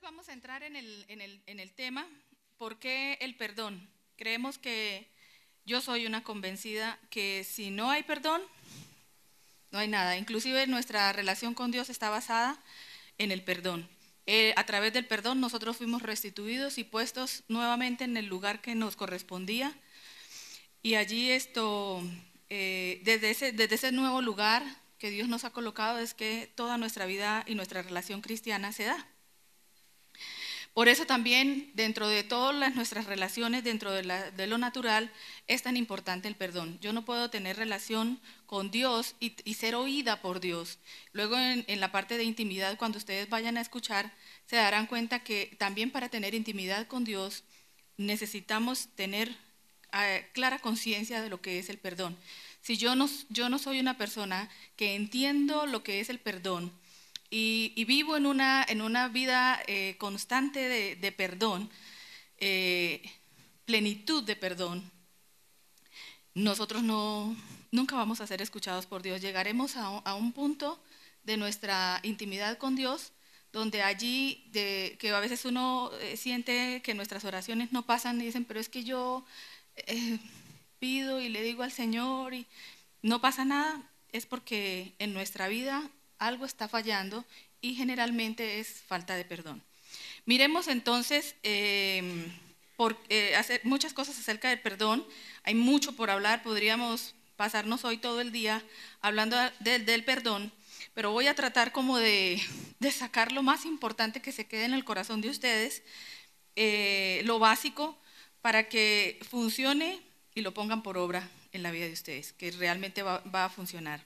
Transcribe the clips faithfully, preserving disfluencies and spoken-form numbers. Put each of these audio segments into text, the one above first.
vamos a entrar en el, en el, en el tema, ¿por qué el perdón? Creemos que yo soy una convencida que si no hay perdón, no hay nada. Inclusive nuestra relación con Dios está basada en el perdón. Eh, a través del perdón nosotros fuimos restituidos y puestos nuevamente en el lugar que nos correspondía. Y allí esto, eh, desde, ese, desde ese nuevo lugar que Dios nos ha colocado es que toda nuestra vida y nuestra relación cristiana se da. Por eso también dentro de todas las, nuestras relaciones, dentro de, la, de lo natural, es tan importante el perdón. Yo no puedo tener relación con Dios y, y ser oída por Dios. Luego en, en la parte de intimidad, cuando ustedes vayan a escuchar, se darán cuenta que también para tener intimidad con Dios necesitamos tener eh, clara conciencia de lo que es el perdón. Si yo no, yo no soy una persona que entiendo lo que es el perdón, Y, y vivo en una, en una vida eh, constante de, de perdón, eh, plenitud de perdón, nosotros no, nunca vamos a ser escuchados por Dios. Llegaremos a un, a un punto de nuestra intimidad con Dios, donde allí, de, que a veces uno eh, siente que nuestras oraciones no pasan y dicen, pero es que yo eh, pido y le digo al Señor y no pasa nada, es porque en nuestra vida algo está fallando y generalmente es falta de perdón. Miremos entonces eh, por, eh, hacer muchas cosas acerca del perdón. Hay mucho por hablar, podríamos pasarnos hoy todo el día hablando de, del perdón, pero voy a tratar como de, de sacar lo más importante que se quede en el corazón de ustedes, eh, lo básico para que funcione y lo pongan por obra en la vida de ustedes, que realmente va, va a funcionar.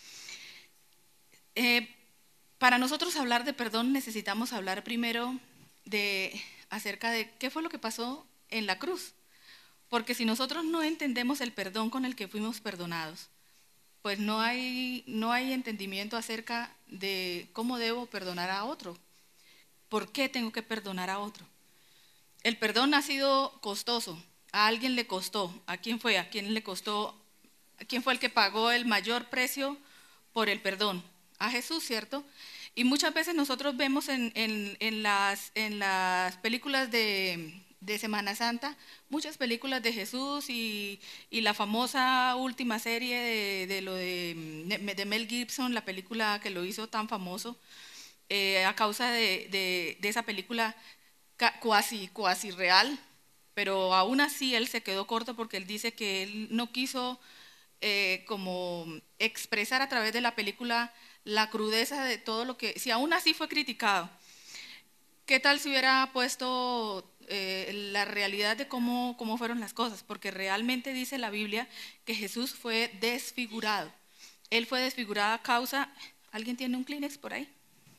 Eh, para nosotros hablar de perdón necesitamos hablar primero de, acerca de qué fue lo que pasó en la cruz. Porque si nosotros no entendemos el perdón con el que fuimos perdonados, pues no hay, no hay entendimiento acerca de cómo debo perdonar a otro. ¿Por qué tengo que perdonar a otro? El perdón ha sido costoso. A alguien le costó. ¿A quién fue? ¿A quién le costó? ¿A quién fue el que pagó el mayor precio por el perdón? A Jesús, ¿cierto? Y muchas veces nosotros vemos en, en, en, las, en las películas de, de Semana Santa, muchas películas de Jesús y, y la famosa última serie de, de, lo de, de Mel Gibson, la película que lo hizo tan famoso, eh, a causa de, de, de esa película cuasi, cuasi real, pero aún así él se quedó corto porque él dice que él no quiso eh, como expresar a través de la película la crudeza de todo lo que, si aún así fue criticado, ¿qué tal si hubiera puesto eh, la realidad de cómo, cómo fueron las cosas? Porque realmente dice la Biblia que Jesús fue desfigurado. Él fue desfigurado a causa, ¿alguien tiene un Kleenex por ahí?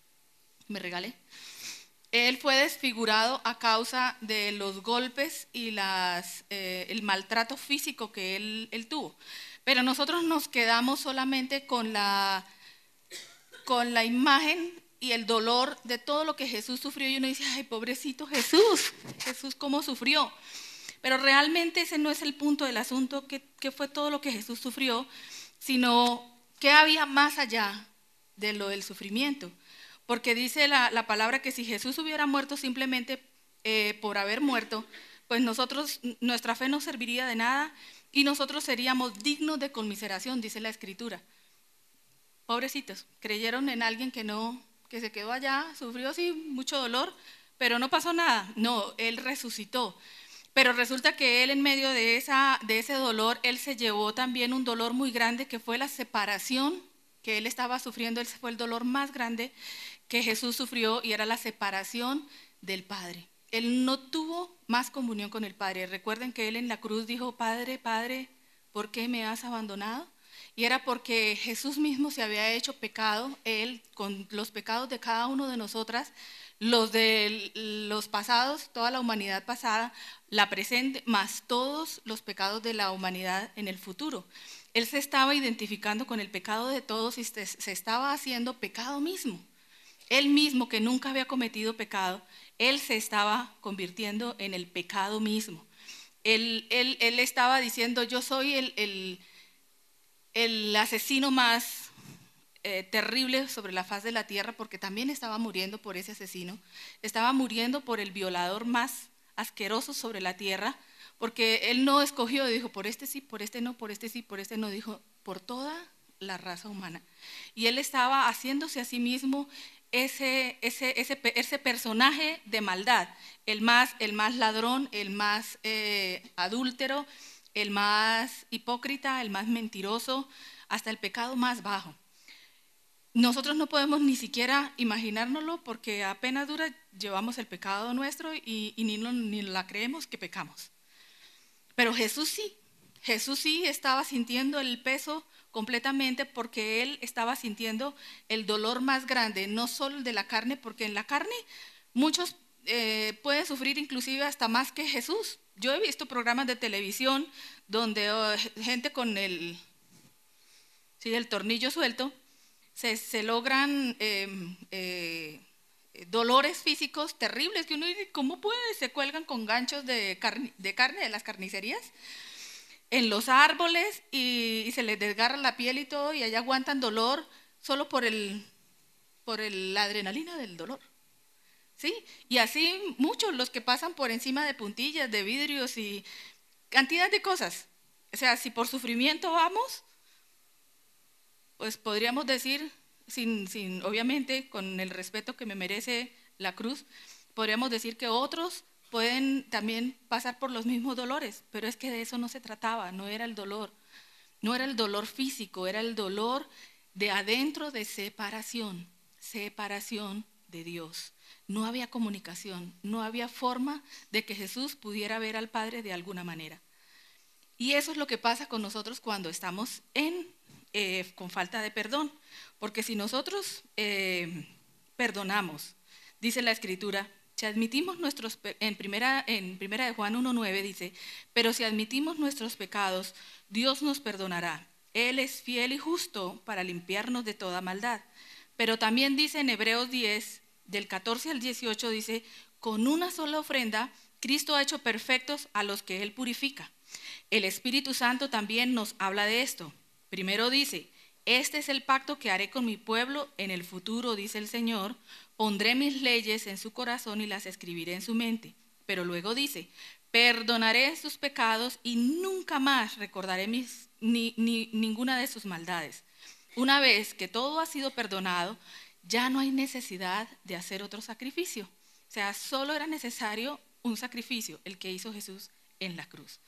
Me regalé. Él fue desfigurado a causa de los golpes y las, eh, el maltrato físico que él, él tuvo. Pero nosotros nos quedamos solamente con la, con la imagen y el dolor de todo lo que Jesús sufrió. Y uno dice, ay, pobrecito Jesús, Jesús cómo sufrió. Pero realmente ese no es el punto del asunto, que, que fue todo lo que Jesús sufrió, sino que había más allá de lo del sufrimiento. Porque dice la, la palabra que si Jesús hubiera muerto simplemente eh, por haber muerto, pues nosotros, nuestra fe no serviría de nada y nosotros seríamos dignos de conmiseración, dice la Escritura. Pobrecitos, creyeron en alguien que no, que se quedó allá, sufrió sí mucho dolor, pero no pasó nada. No, él resucitó. Pero resulta que él en medio de, esa, de ese dolor, él se llevó también un dolor muy grande que fue la separación que él estaba sufriendo. Ese fue el dolor más grande que Jesús sufrió y era la separación del Padre. Él no tuvo más comunión con el Padre. Recuerden que él en la cruz dijo, Padre, Padre, ¿por qué me has abandonado? Y era porque Jesús mismo se había hecho pecado, él con los pecados de cada uno de nosotras, los de los pasados, toda la humanidad pasada, la presente, más todos los pecados de la humanidad en el futuro. Él se estaba identificando con el pecado de todos y se estaba haciendo pecado mismo. Él mismo, que nunca había cometido pecado, él se estaba convirtiendo en el pecado mismo. Él, él, él estaba diciendo, yo soy el, el, el asesino más eh, terrible sobre la faz de la tierra, porque también estaba muriendo por ese asesino, estaba muriendo por el violador más asqueroso sobre la tierra, porque él no escogió, dijo, por este sí, por este no, por este sí, por este no, dijo, por toda la raza humana. Y él estaba haciéndose a sí mismo ese, ese, ese, ese personaje de maldad, el más, el más ladrón, el más eh, adúltero, el más hipócrita, el más mentiroso, hasta el pecado más bajo. Nosotros no podemos ni siquiera imaginárnoslo porque apenas dura llevamos el pecado nuestro y, y ni, ni la creemos que pecamos. Pero Jesús sí, Jesús sí estaba sintiendo el peso completamente porque Él estaba sintiendo el dolor más grande, no solo el de la carne, porque en la carne muchos eh, pueden sufrir inclusive hasta más que Jesús. Yo he visto programas de televisión donde oh, gente con el, sí, el tornillo suelto, se, se logran eh, eh, dolores físicos terribles, que uno dice, ¿cómo puede? Se cuelgan con ganchos de carne, de carne de las carnicerías en los árboles y, y se les desgarra la piel y todo, y allá aguantan dolor solo por, el, por el, la adrenalina del dolor. ¿Sí? Y así muchos los que pasan por encima de puntillas, de vidrios y cantidad de cosas. O sea, si por sufrimiento vamos, pues podríamos decir, sin, sin, obviamente con el respeto que me merece la cruz, podríamos decir que otros pueden también pasar por los mismos dolores, pero es que de eso no se trataba, no era el dolor, no era el dolor físico, era el dolor de adentro de separación, separación de Dios. No había comunicación, no había forma de que Jesús pudiera ver al Padre de alguna manera. Y eso es lo que pasa con nosotros cuando estamos en, eh, con falta de perdón, porque si nosotros eh, perdonamos, dice la Escritura, si admitimos nuestros, en primera, en primera de Juan uno nueve dice, pero si admitimos nuestros pecados, Dios nos perdonará. Él es fiel y justo para limpiarnos de toda maldad. Pero también dice en Hebreos diez, del catorce al dieciocho, dice, con una sola ofrenda, Cristo ha hecho perfectos a los que Él purifica. El Espíritu Santo también nos habla de esto. Primero dice, este es el pacto que haré con mi pueblo en el futuro, dice el Señor, pondré mis leyes en su corazón y las escribiré en su mente. Pero luego dice, perdonaré sus pecados y nunca más recordaré mis, ni, ni, ninguna de sus maldades. Una vez que todo ha sido perdonado, ya no hay necesidad de hacer otro sacrificio. O sea, solo era necesario un sacrificio, el que hizo Jesús en la cruz.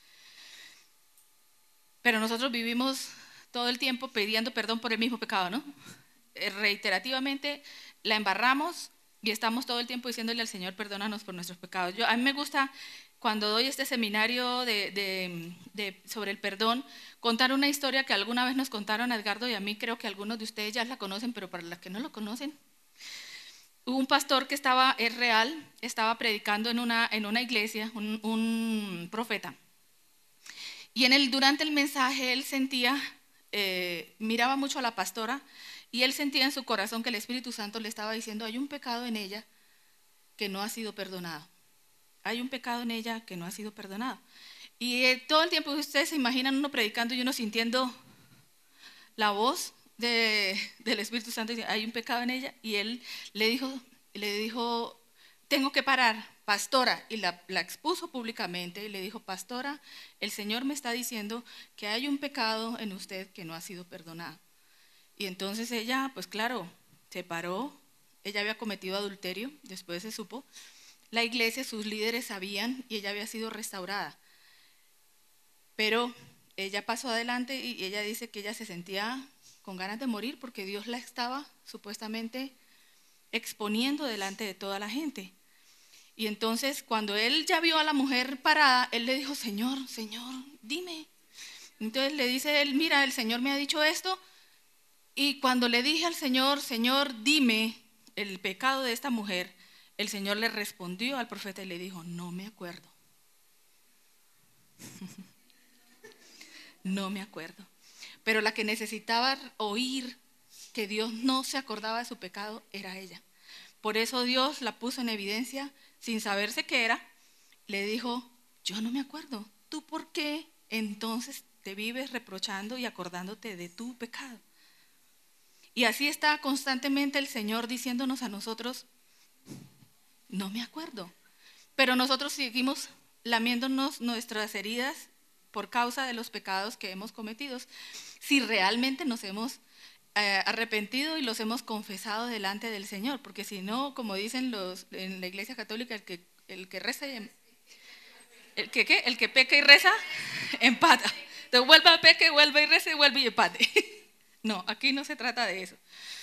Pero nosotros vivimos todo el tiempo pidiendo perdón por el mismo pecado, ¿no? Reiterativamente la embarramos y estamos todo el tiempo diciéndole al Señor, perdónanos por nuestros pecados. Yo, a mí me gusta, cuando doy este seminario de, de, de, sobre el perdón, contar una historia que alguna vez nos contaron a Edgardo y a mí, creo que algunos de ustedes ya la conocen, pero para las que no lo conocen, hubo un pastor que estaba, es real, estaba predicando en una, en una iglesia, un, un profeta. Y en el, durante el mensaje él sentía, eh, miraba mucho a la pastora y él sentía en su corazón que el Espíritu Santo le estaba diciendo, hay un pecado en ella que no ha sido perdonado. Hay un pecado en ella que no ha sido perdonado. Y eh, todo el tiempo ustedes se imaginan uno predicando y uno sintiendo la voz de, del Espíritu Santo, hay un pecado en ella, y él le dijo, le dijo, tengo que parar, pastora, y la, la expuso públicamente y le dijo, pastora, el Señor me está diciendo que hay un pecado en usted que no ha sido perdonado. Y entonces ella, pues claro, se paró, ella había cometido adulterio, después se supo, la iglesia, sus líderes sabían y ella había sido restaurada. Pero ella pasó adelante y ella dice que ella se sentía con ganas de morir porque Dios la estaba supuestamente exponiendo delante de toda la gente. Y entonces cuando él ya vio a la mujer parada, él le dijo, Señor, Señor, dime. Entonces le dice él, mira, el Señor me ha dicho esto. Y cuando le dije al Señor, Señor, dime el pecado de esta mujer, el Señor le respondió al profeta y le dijo, no me acuerdo. No me acuerdo. Pero la que necesitaba oír que Dios no se acordaba de su pecado era ella. Por eso Dios la puso en evidencia sin saberse qué era. Le dijo, yo no me acuerdo. ¿Tú por qué entonces te vives reprochando y acordándote de tu pecado? Y así está constantemente el Señor diciéndonos a nosotros, no me acuerdo. Pero nosotros seguimos lamiéndonos nuestras heridas por causa de los pecados que hemos cometido. Si realmente nos hemos eh, arrepentido y los hemos confesado delante del Señor. Porque si no, como dicen los en la Iglesia Católica, el que, el que reza y el que, ¿qué? El que peca y reza, empata. Entonces vuelve a pecar, vuelve y reza y vuelve y empate. No, aquí no se trata de eso.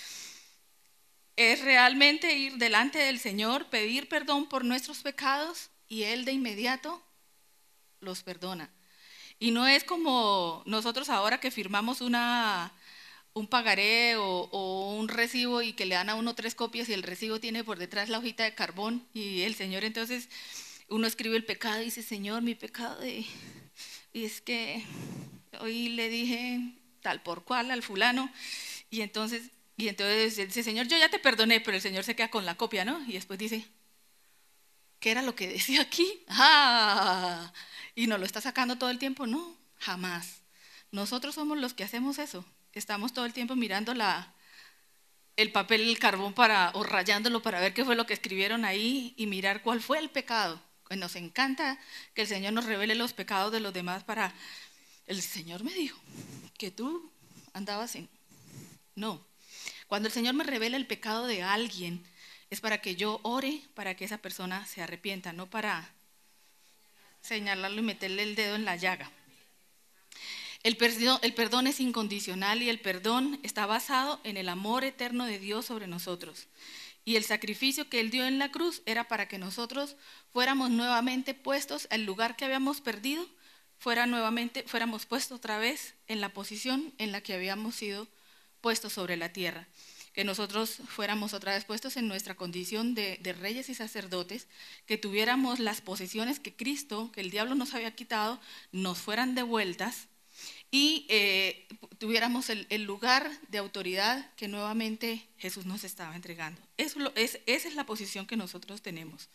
Es realmente ir delante del Señor, pedir perdón por nuestros pecados y Él de inmediato los perdona. Y no es como nosotros ahora que firmamos una, un pagaré o, o un recibo y que le dan a uno tres copias y el recibo tiene por detrás la hojita de carbón y el Señor entonces uno escribe el pecado y dice, Señor, mi pecado de, y es que hoy le dije tal por cual al fulano y entonces... Y entonces dice, Señor, yo ya te perdoné, pero el Señor se queda con la copia, ¿no? Y después dice, ¿qué era lo que decía aquí? ¡Ah! ¿Y nos lo está sacando todo el tiempo? No, jamás. Nosotros somos los que hacemos eso. Estamos todo el tiempo mirando la, el papel, el carbón para, o rayándolo para ver qué fue lo que escribieron ahí y mirar cuál fue el pecado. Pues nos encanta que el Señor nos revele los pecados de los demás para... El Señor me dijo que tú andabas en... No. Cuando el Señor me revela el pecado de alguien, es para que yo ore para que esa persona se arrepienta, no para señalarlo y meterle el dedo en la llaga. El perdón, el perdón es incondicional y el perdón está basado en el amor eterno de Dios sobre nosotros. Y el sacrificio que Él dio en la cruz era para que nosotros fuéramos nuevamente puestos al lugar que habíamos perdido, fuera nuevamente, fuéramos puestos otra vez en la posición en la que habíamos sido puestos sobre la tierra, que nosotros fuéramos otra vez puestos en nuestra condición de, de reyes y sacerdotes, que tuviéramos las posesiones que Cristo, que el diablo nos había quitado, nos fueran devueltas y eh, tuviéramos el, el lugar de autoridad que nuevamente Jesús nos estaba entregando. Eso lo, es, esa es la posición que nosotros tenemos.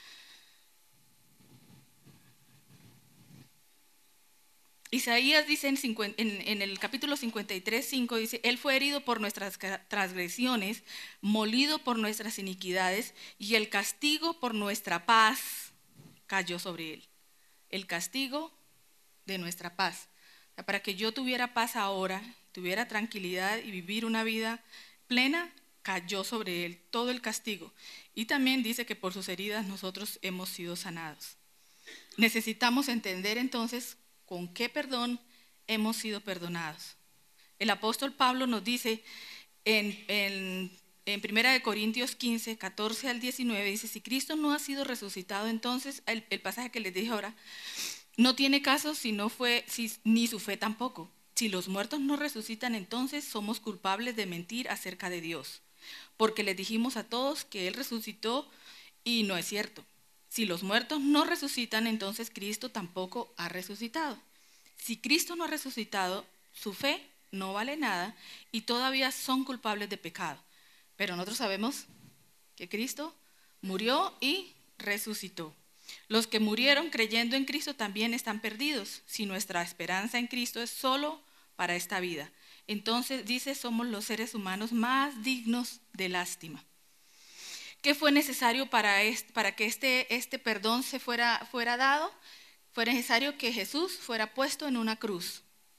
Isaías dice en, en, en el capítulo cincuenta y tres, cinco, dice, Él fue herido por nuestras transgresiones, molido por nuestras iniquidades, y el castigo por nuestra paz cayó sobre Él. El castigo de nuestra paz. O sea, para que yo tuviera paz ahora, tuviera tranquilidad y vivir una vida plena, cayó sobre Él todo el castigo. Y también dice que por sus heridas nosotros hemos sido sanados. Necesitamos entender entonces con qué perdón hemos sido perdonados. El apóstol Pablo nos dice en, en, en primera de Corintios quince, catorce al diecinueve, dice, si Cristo no ha sido resucitado, entonces el, el pasaje que les dije ahora, no tiene caso si no fue, si, ni su fe tampoco. Si los muertos no resucitan, entonces somos culpables de mentir acerca de Dios, porque les dijimos a todos que Él resucitó y no es cierto. Si los muertos no resucitan, entonces Cristo tampoco ha resucitado. Si Cristo no ha resucitado, su fe no vale nada y todavía son culpables de pecado. Pero nosotros sabemos que Cristo murió y resucitó. Los que murieron creyendo en Cristo también están perdidos, si nuestra esperanza en Cristo es solo para esta vida. Entonces, dice, somos los seres humanos más dignos de lástima. ¿Qué fue necesario para, este, para que este, este perdón se fuera, fuera dado? Fue necesario que Jesús fuera puesto en una cruz,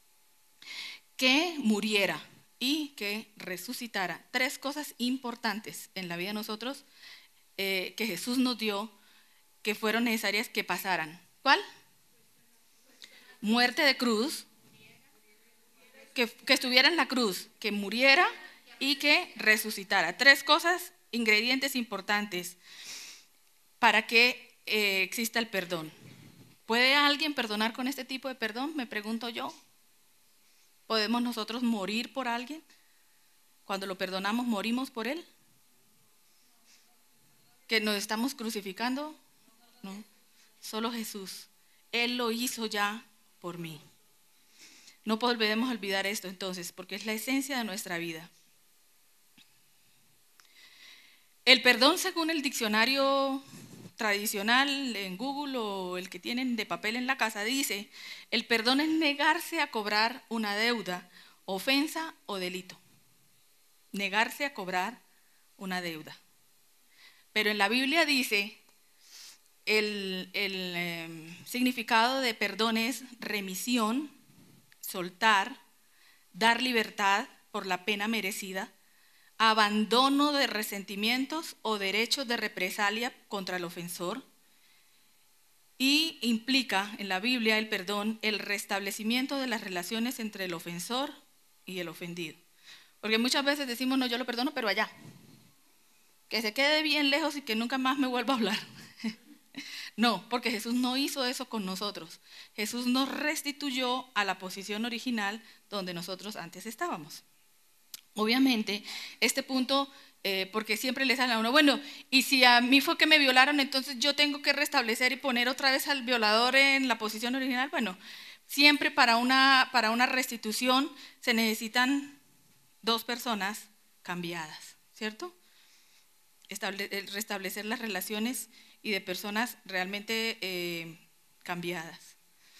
que muriera y que resucitara. Tres cosas importantes en la vida de nosotros eh, que Jesús nos dio, que fueron necesarias que pasaran. ¿Cuál? Muerte de cruz, que, que estuviera en la cruz, que muriera y que resucitara. Tres cosas, ingredientes importantes para que eh, exista el perdón. ¿Puede alguien perdonar con este tipo de perdón? Me pregunto yo. ¿Podemos nosotros morir por alguien? Cuando lo perdonamos, ¿morimos por él? ¿Que nos estamos crucificando? No, solo Jesús. Él lo hizo ya por mí. No podemos olvidar esto entonces, porque es la esencia de nuestra vida. El perdón, según el diccionario tradicional en Google o el que tienen de papel en la casa, dice, el perdón es negarse a cobrar una deuda, ofensa o delito. negarse a cobrar una deuda. Pero en la Biblia dice, el, el eh, significado de perdón es remisión, soltar, dar libertad por la pena merecida, abandono de resentimientos o derechos de represalia contra el ofensor, y implica en la Biblia el perdón, el restablecimiento de las relaciones entre el ofensor y el ofendido. Porque muchas veces decimos, no, yo lo perdono, pero allá, que se quede bien lejos y que nunca más me vuelva a hablar. No, porque Jesús no hizo eso con nosotros. Jesús nos restituyó a la posición original donde nosotros antes estábamos. Obviamente, este punto, eh, porque siempre le sale a uno, bueno, y si a mí fue que me violaron, entonces yo tengo que restablecer y poner otra vez al violador en la posición original. Bueno, siempre para una, para una restitución se necesitan dos personas cambiadas, ¿cierto? Estable, restablecer las relaciones y de personas realmente eh, cambiadas.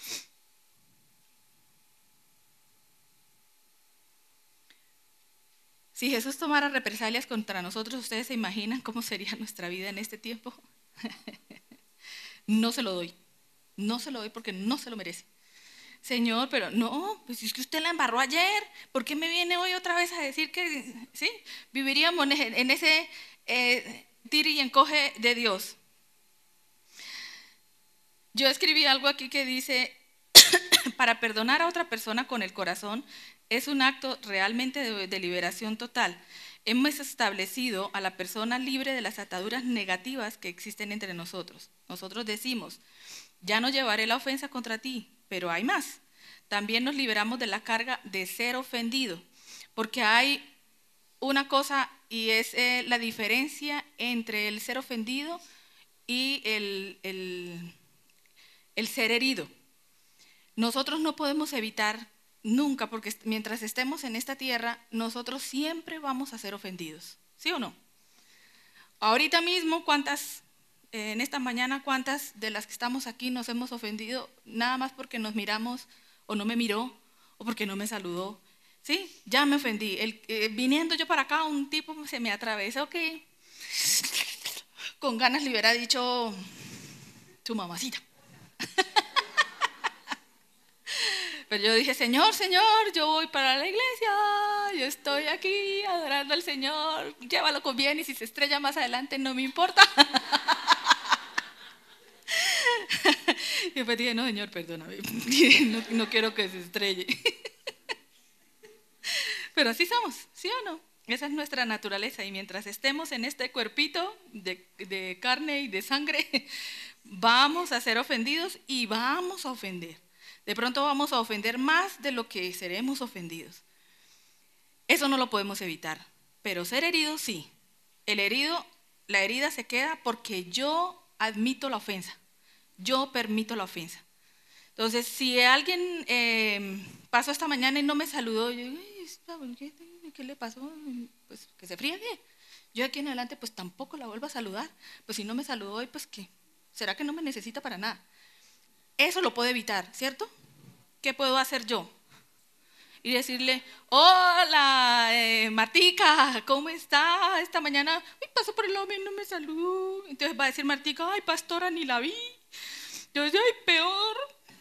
Si Jesús tomara represalias contra nosotros, ¿ustedes se imaginan cómo sería nuestra vida en este tiempo? No se lo doy, no se lo doy porque no se lo merece. Señor, pero no, pues es que usted la embarró ayer, ¿por qué me viene hoy otra vez a decir que sí? Viviríamos en ese eh, tire y encoge de Dios. Yo escribí algo aquí que dice, para perdonar a otra persona con el corazón es un acto realmente de, de liberación total. Hemos establecido a la persona libre de las ataduras negativas que existen entre nosotros. Nosotros decimos, ya no llevaré la ofensa contra ti, pero hay más. También nos liberamos de la carga de ser ofendido, porque hay una cosa y es eh, la diferencia entre el ser ofendido y el, el, el ser herido. Nosotros no podemos evitar nunca, porque mientras estemos en esta tierra, nosotros siempre vamos a ser ofendidos, ¿sí o no? Ahorita mismo, ¿cuántas, eh, en esta mañana, cuántas de las que estamos aquí nos hemos ofendido nada más porque nos miramos o no me miró o porque no me saludó? Sí, ya me ofendí. El, eh, viniendo yo para acá, un tipo se me atravesó, ok, con ganas le hubiera dicho tu mamacita. Pero yo dije, Señor, Señor, yo voy para la iglesia, yo estoy aquí adorando al Señor, llévalo con bien y si se estrella más adelante no me importa. Y después dije, no, Señor, perdóname, no, no quiero que se estrelle. Pero así somos, ¿sí o no? Esa es nuestra naturaleza y mientras estemos en este cuerpito de, de carne y de sangre, vamos a ser ofendidos y vamos a ofender. De pronto vamos a ofender más de lo que seremos ofendidos. Eso no lo podemos evitar, pero ser herido sí. El herido, la herida se queda porque yo admito la ofensa, yo permito la ofensa. Entonces, si alguien eh, pasó esta mañana y no me saludó, yo digo, ¿qué, ¿qué le pasó? Pues que se friegue. Yo de aquí en adelante pues tampoco la vuelvo a saludar. Pues si no me saludó hoy, pues ¿qué? ¿Será que no me necesita para nada? Eso lo puedo evitar, ¿cierto? ¿Qué puedo hacer yo? Y decirle, hola, eh, Martica, ¿cómo está? Esta mañana, ay, pasó por el lado y no me saludó. Entonces va a decir Martica, ay, pastora, ni la vi. Yo decía, ay, peor.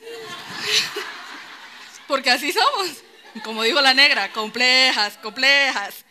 Porque así somos. Como dijo la negra, complejas, complejas.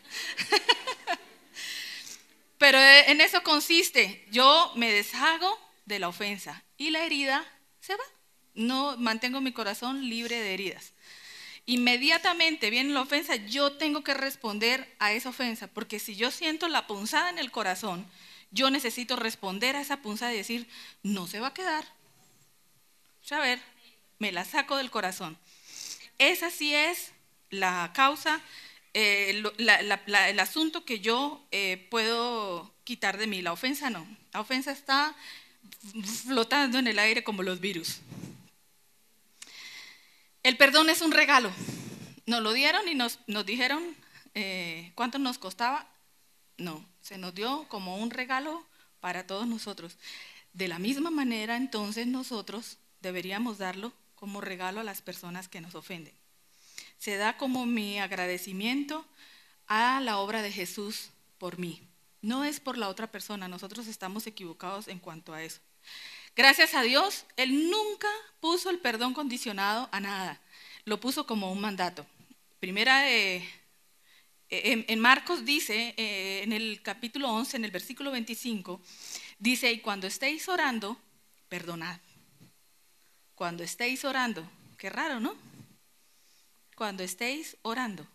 Pero en eso consiste, yo me deshago de la ofensa y la herida se va. No mantengo mi corazón libre de heridas. Inmediatamente viene la ofensa, yo tengo que responder a esa ofensa, porque si yo siento la punzada en el corazón, yo necesito responder a esa punzada y decir, no se va a quedar. A ver, me la saco del corazón. Esa sí es la causa, eh, la, la, la, el asunto que yo eh, puedo quitar de mí. La ofensa no. La ofensa está flotando en el aire como los virus. El perdón es un regalo. Nos lo dieron y nos, nos dijeron eh, cuánto nos costaba. No, se nos dio como un regalo para todos nosotros. De la misma manera, entonces, nosotros deberíamos darlo como regalo a las personas que nos ofenden. Se da como mi agradecimiento a la obra de Jesús por mí. No es por la otra persona, nosotros estamos equivocados en cuanto a eso. Gracias a Dios, Él nunca puso el perdón condicionado a nada, lo puso como un mandato. Primera de, en, en Marcos dice, eh, en el capítulo once, en el versículo veinticinco, dice, y cuando estéis orando, perdonad. Cuando estéis orando, qué raro, ¿no? Cuando estéis orando.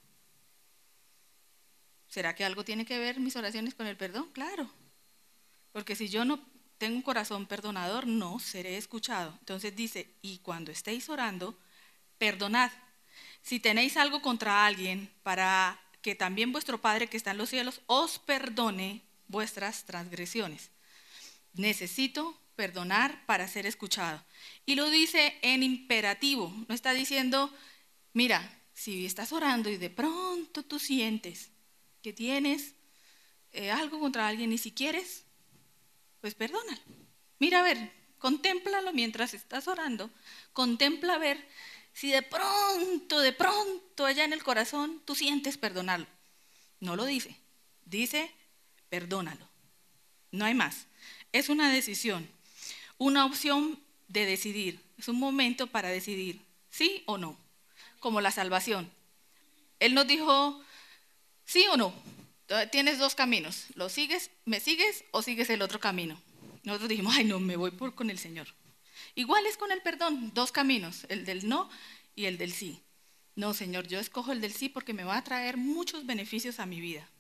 ¿Será que algo tiene que ver mis oraciones con el perdón? Claro, porque si yo no tengo un corazón perdonador, no seré escuchado. Entonces dice, y cuando estéis orando, perdonad. Si tenéis algo contra alguien, para que también vuestro Padre que está en los cielos os perdone vuestras transgresiones. Necesito perdonar para ser escuchado. Y lo dice en imperativo, no está diciendo, mira, si estás orando y de pronto tú sientes que tienes eh, algo contra alguien y si quieres, pues perdónalo. Mira a ver, contémplalo mientras estás orando, contempla a ver si de pronto, de pronto allá en el corazón tú sientes perdonarlo. No lo dice, dice perdónalo. No hay más. Es una decisión, una opción de decidir. Es un momento para decidir, sí o no, como la salvación. Él nos dijo, sí o no, tienes dos caminos, ¿lo sigues, me sigues o sigues el otro camino? Nosotros dijimos, ay no, me voy por con el Señor. Igual es con el perdón, dos caminos, el del no y el del sí. No, Señor, yo escojo el del sí porque me va a traer muchos beneficios a mi vida.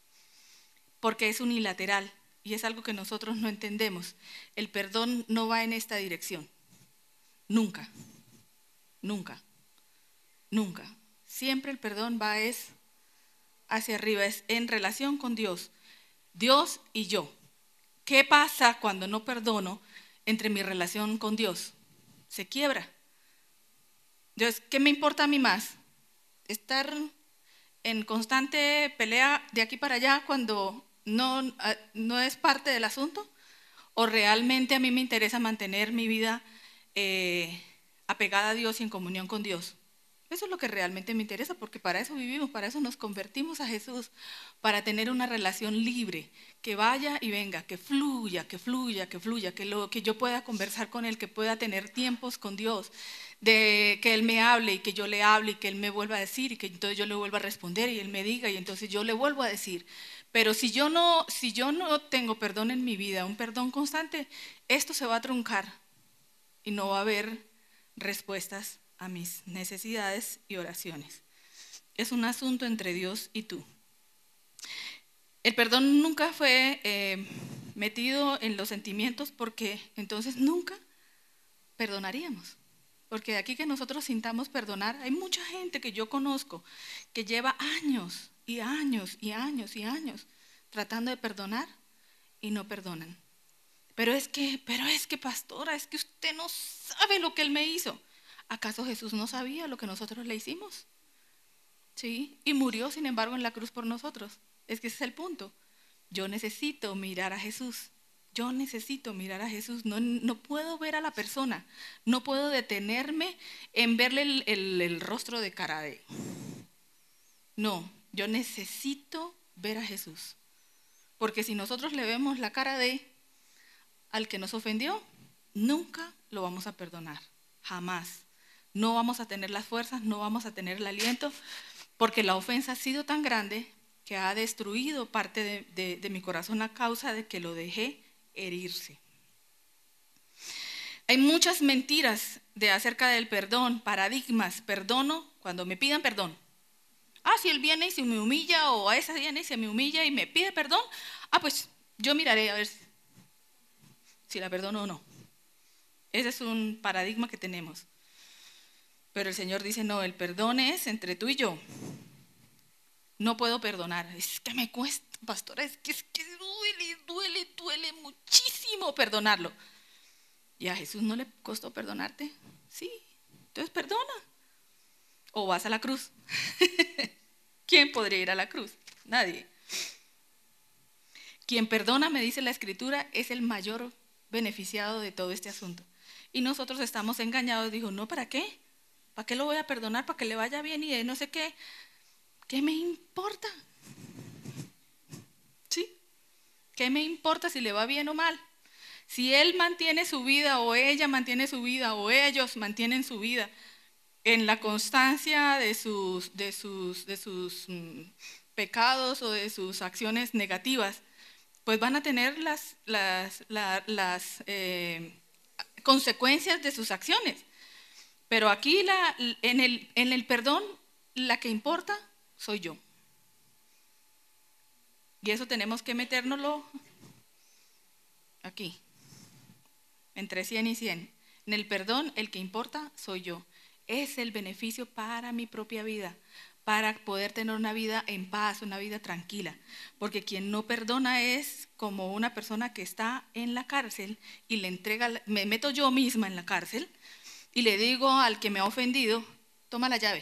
Porque es unilateral y es algo que nosotros no entendemos. El perdón no va en esta dirección. Nunca, nunca, nunca. Siempre el perdón va es hacia arriba, es en relación con Dios. Dios y yo. ¿Qué pasa cuando no perdono entre mi relación con Dios? Se quiebra. Entonces, ¿qué me importa a mí más? Estar en constante pelea de aquí para allá cuando no, no es parte del asunto, o realmente a mí me interesa mantener mi vida eh, apegada a Dios y en comunión con Dios. Eso es lo que realmente me interesa, porque para eso vivimos, para eso nos convertimos a Jesús, para tener una relación libre, que vaya y venga, que fluya, que fluya, que fluya, que, lo, que yo pueda conversar con Él, que pueda tener tiempos con Dios, de que Él me hable y que yo le hable y que Él me vuelva a decir y que entonces yo le vuelva a responder y Él me diga y entonces yo le vuelvo a decir. Pero si yo no, si yo no tengo perdón en mi vida, un perdón constante, esto se va a truncar y no va a haber respuestas a mis necesidades y oraciones. Es un asunto entre Dios y tú. El perdón nunca fue eh, metido en los sentimientos porque entonces nunca perdonaríamos. Porque de aquí que nosotros sintamos perdonar, hay mucha gente que yo conozco que lleva años y años y años y años tratando de perdonar y no perdonan. Pero es que, pero es que pastora, es que usted no sabe lo que Él me hizo. ¿Acaso Jesús no sabía lo que nosotros le hicimos? Sí, y murió sin embargo en la cruz por nosotros. Es que ese es el punto. Yo necesito mirar a Jesús. Yo necesito mirar a Jesús. No, no puedo ver a la persona. No puedo detenerme en verle el, el, el rostro de cara de. No, yo necesito ver a Jesús. Porque si nosotros le vemos la cara de al que nos ofendió, nunca lo vamos a perdonar. Jamás. No vamos a tener las fuerzas, no vamos a tener el aliento, porque la ofensa ha sido tan grande que ha destruido parte de, de, de mi corazón a causa de que lo dejé herirse. Hay muchas mentiras de acerca del perdón, paradigmas. Perdono cuando me pidan perdón. Ah, si él viene y se me humilla, o a esa viene y se me humilla y me pide perdón, ah, pues yo miraré a ver si la perdono o no. Ese es un paradigma que tenemos. Pero el Señor dice, no, el perdón es entre tú y yo. No puedo perdonar. Es que me cuesta, pastora, es que, es que duele, duele, duele muchísimo perdonarlo. ¿Y a Jesús no le costó perdonarte? Sí, entonces perdona. O vas a la cruz. ¿Quién podría ir a la cruz? Nadie. Quien perdona, me dice la Escritura, es el mayor beneficiado de todo este asunto. Y nosotros estamos engañados. Dijo, no, ¿para qué? ¿Para qué lo voy a perdonar? ¿Para que le vaya bien y de no sé qué? ¿Qué me importa? ¿Qué me importa si le va bien o mal? Si él mantiene su vida o ella mantiene su vida o ellos mantienen su vida en la constancia de sus, de sus, de sus mm, pecados o de sus acciones negativas, pues van a tener las, las, la, las eh, consecuencias de sus acciones. Pero aquí la, en, el, en el perdón, la que importa soy yo. Y eso tenemos que metérnoslo aquí, entre cien y cien. En el perdón, el que importa soy yo. Es el beneficio para mi propia vida, para poder tener una vida en paz, una vida tranquila. Porque quien no perdona es como una persona que está en la cárcel y le entrega, me meto yo misma en la cárcel y le digo al que me ha ofendido, toma la llave.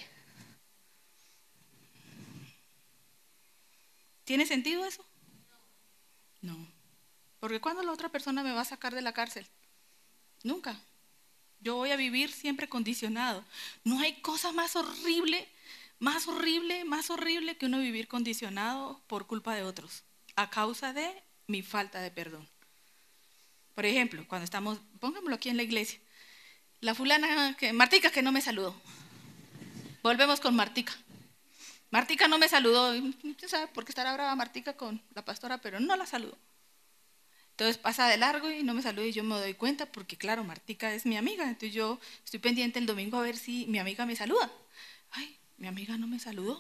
¿Tiene sentido eso? No. Porque ¿cuándo la otra persona me va a sacar de la cárcel? Nunca. Yo voy a vivir siempre condicionado. No hay cosa más horrible, más horrible, más horrible que uno vivir condicionado por culpa de otros, a causa de mi falta de perdón. Por ejemplo, cuando estamos, pongámoslo aquí en la iglesia, la fulana, que, Martica, que no me saludó. Volvemos con Martica. Martica no me saludó. ¿Usted sabe por qué estará brava Martica con la pastora? Pero no la saludó. Entonces pasa de largo y no me saluda y yo me doy cuenta porque claro, Martica es mi amiga, entonces yo estoy pendiente el domingo a ver si mi amiga me saluda. Ay, mi amiga no me saludó.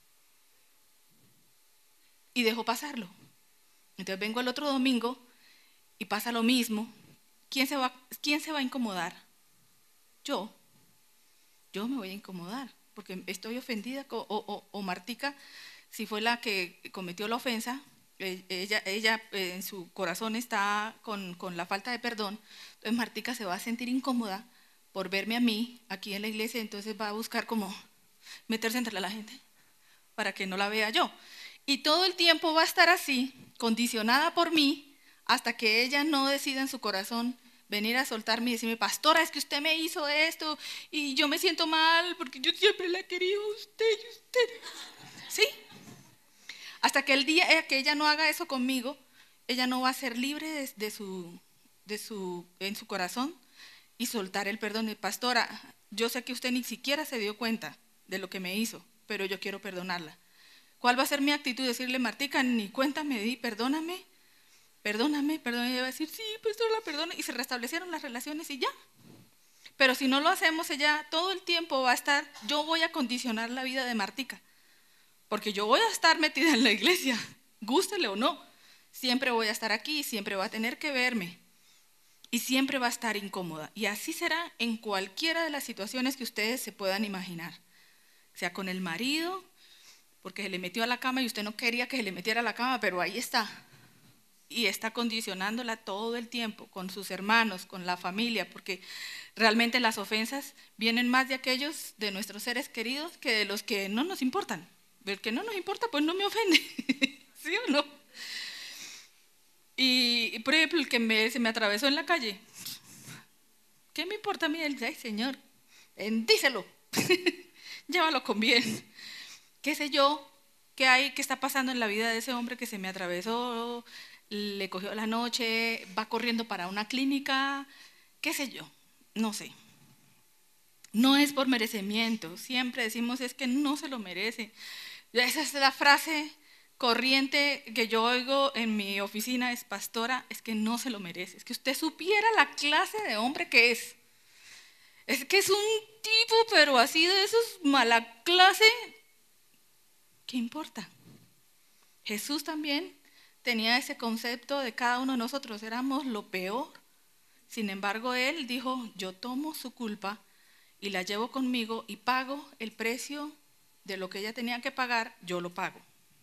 Y dejó pasarlo. Entonces vengo el otro domingo y pasa lo mismo. ¿Quién se va, quién se va a incomodar? Yo. Yo me voy a incomodar porque estoy ofendida o, o, o Martica, si fue la que cometió la ofensa, ella, ella en su corazón está con, con la falta de perdón, entonces Martica se va a sentir incómoda por verme a mí aquí en la iglesia, entonces va a buscar como meterse entre la gente para que no la vea yo. Y todo el tiempo va a estar así, condicionada por mí, hasta que ella no decida en su corazón venir a soltarme y decirme, pastora, es que usted me hizo esto y yo me siento mal porque yo siempre la he querido a usted y usted. ¿Sí? Hasta que el día que ella no haga eso conmigo, ella no va a ser libre de, de su, de su, en su corazón y soltar el perdón. Y, pastora, yo sé que usted ni siquiera se dio cuenta de lo que me hizo, pero yo quiero perdonarla. ¿Cuál va a ser mi actitud? Decirle, Martica, ni cuenta me di, perdóname, perdóname, perdóname. Y ella va a decir, sí, pastora, la perdona. Y se restablecieron las relaciones y ya. Pero si no lo hacemos, ella todo el tiempo va a estar, yo voy a condicionar la vida de Martica. Porque yo voy a estar metida en la iglesia, gústele o no, siempre voy a estar aquí, siempre va a tener que verme y siempre va a estar incómoda. Y así será en cualquiera de las situaciones que ustedes se puedan imaginar. Sea con el marido, porque se le metió a la cama y usted no quería que se le metiera a la cama, pero ahí está. Y está condicionándola todo el tiempo, con sus hermanos, con la familia, porque realmente las ofensas vienen más de aquellos de nuestros seres queridos que de los que no nos importan. El que no nos importa, pues no me ofende, ¿sí o no? Y, por ejemplo, el que me, se me atravesó en la calle, ¿qué me importa a mí? Él dice, ay, Señor, bendícelo, llévalo con bien. ¿Qué sé yo? ¿Qué hay? ¿Qué está pasando en la vida de ese hombre que se me atravesó? Le cogió la noche, va corriendo para una clínica, qué sé yo, no sé. No es por merecimiento, siempre decimos es que no se lo merece. Esa es la frase corriente que yo oigo en mi oficina, es pastora, es que no se lo merece. Es que usted supiera la clase de hombre que es. Es que es un tipo, pero así de esos mala clase. ¿Qué importa? Jesús también tenía ese concepto de cada uno de nosotros, éramos lo peor. Sin embargo, Él dijo, yo tomo su culpa y la llevo conmigo y pago el precio de lo que ella tenía que pagar, yo lo pago.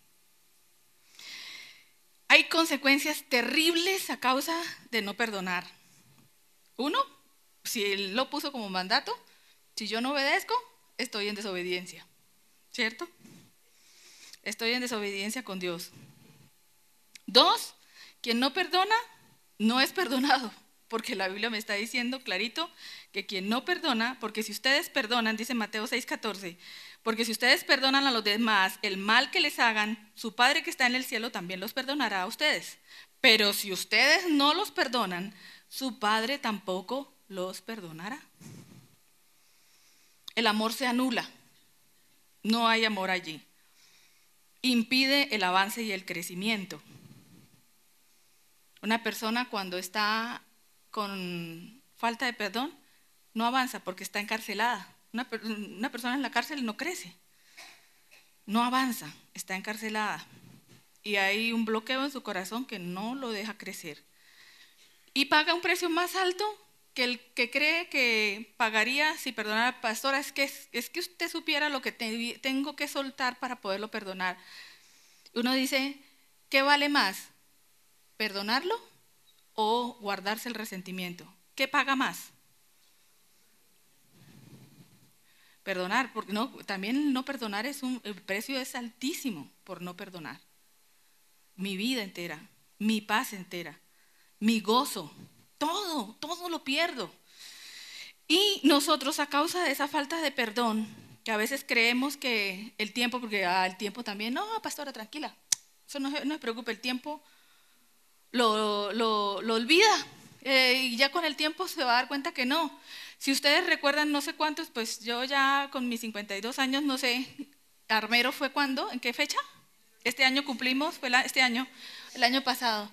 Hay consecuencias terribles a causa de no perdonar. Uno, si Él lo puso como mandato, si yo no obedezco, estoy en desobediencia, ¿cierto? Estoy en desobediencia con Dios. Dos, quien no perdona, no es perdonado. porque la Biblia me está diciendo clarito que quien no perdona, porque si ustedes perdonan, dice Mateo seis catorce, porque si ustedes perdonan a los demás el mal que les hagan, su Padre que está en el cielo también los perdonará a ustedes. Pero si ustedes no los perdonan, su Padre tampoco los perdonará. El amor se anula, no hay amor allí. Impide el avance y el crecimiento. Una persona cuando está con falta de perdón no avanza porque está encarcelada. Una, una persona en la cárcel no crece, no avanza, está encarcelada. Y hay un bloqueo en su corazón que no lo deja crecer. Y paga un precio más alto que el que cree que pagaría si perdonara a la pastora. Es que, es que usted supiera lo que te, tengo que soltar para poderlo perdonar. Uno dice, ¿qué vale más? ¿Perdonarlo o guardarse el resentimiento? ¿Qué paga más? Perdonar, porque no, también no perdonar es un, el precio es altísimo por no perdonar. Mi vida entera, mi paz entera, mi gozo, todo, todo lo pierdo. Y nosotros a causa de esa falta de perdón, que a veces creemos que el tiempo, porque ah, el tiempo también, no, pastora, tranquila, eso no, no se preocupe, el tiempo lo, lo, lo olvida. Eh, y ya con el tiempo se va a dar cuenta que no. Si ustedes recuerdan, no sé cuántos, pues yo ya con mis cincuenta y dos años, no sé, Armero fue cuándo, ¿en qué fecha? Este año cumplimos, fue la, este año, el año pasado.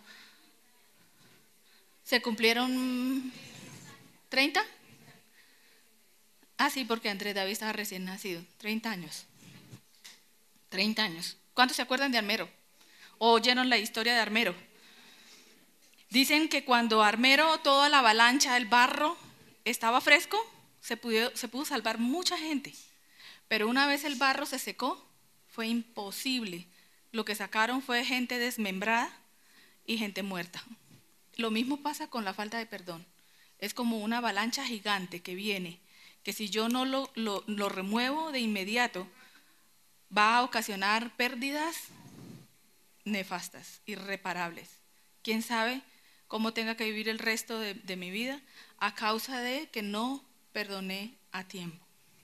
¿Se cumplieron treinta? Ah, sí, porque Andrés David estaba recién nacido, treinta años. treinta años. ¿Cuántos se acuerdan de Armero? ¿O oyeron la historia de Armero? Dicen que cuando Armero, toda la avalancha, el barro, estaba fresco, se pudo, se pudo salvar mucha gente. Pero una vez el barro se secó, fue imposible. Lo que sacaron fue gente desmembrada y gente muerta. Lo mismo pasa con la falta de perdón. Es como una avalancha gigante que viene, que si yo no lo, lo, lo remuevo de inmediato, va a ocasionar pérdidas nefastas, irreparables. ¿Quién sabe cómo tenga que vivir el resto de, de mi vida a causa de que no perdoné a tiempo?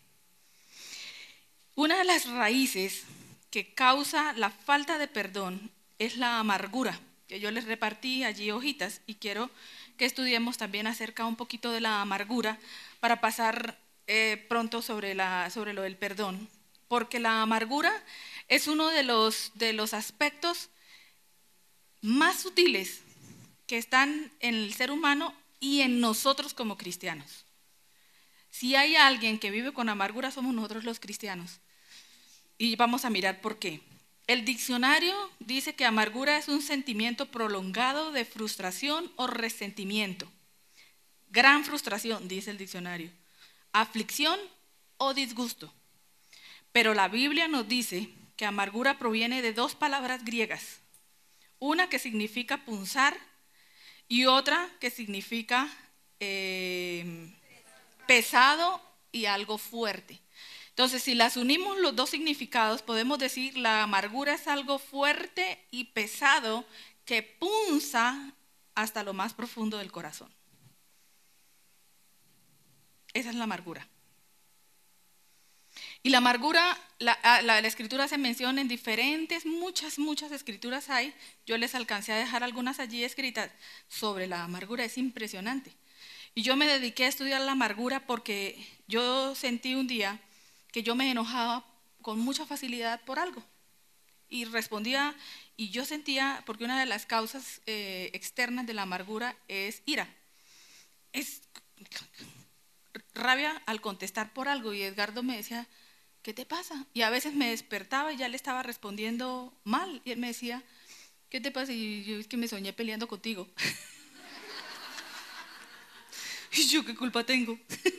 Una de las raíces que causa la falta de perdón es la amargura, que yo les repartí allí hojitas y quiero que estudiemos también acerca un poquito de la amargura para pasar eh, pronto sobre, la, sobre lo del perdón, porque la amargura es uno de los, de los aspectos más sutiles que están en el ser humano y en nosotros como cristianos. Si hay alguien que vive con amargura, somos nosotros los cristianos. Y vamos a mirar por qué. El diccionario dice que amargura es un sentimiento prolongado de frustración o resentimiento. Gran frustración, dice el diccionario. Aflicción o disgusto. Pero la Biblia nos dice que amargura proviene de dos palabras griegas. Una que significa punzar y otra que significa eh, pesado y algo fuerte. Entonces, si las unimos los dos significados, podemos decir la amargura es algo fuerte y pesado que punza hasta lo más profundo del corazón. Esa es la amargura. Y la amargura, la, la, la escritura hace mención en diferentes, muchas, muchas escrituras hay. Yo les alcancé a dejar algunas allí escritas sobre la amargura, es impresionante. Y yo me dediqué a estudiar la amargura porque yo sentí un día que yo me enojaba con mucha facilidad por algo. Y respondía, y yo sentía, porque una de las causas eh, externas de la amargura es ira. Es rabia al contestar por algo. Y Edgardo me decía, ¿qué te pasa? Y a veces me despertaba y ya le estaba respondiendo mal. Y él me decía, ¿qué te pasa? Y yo, es que me soñé peleando contigo. Y yo, ¿qué culpa tengo?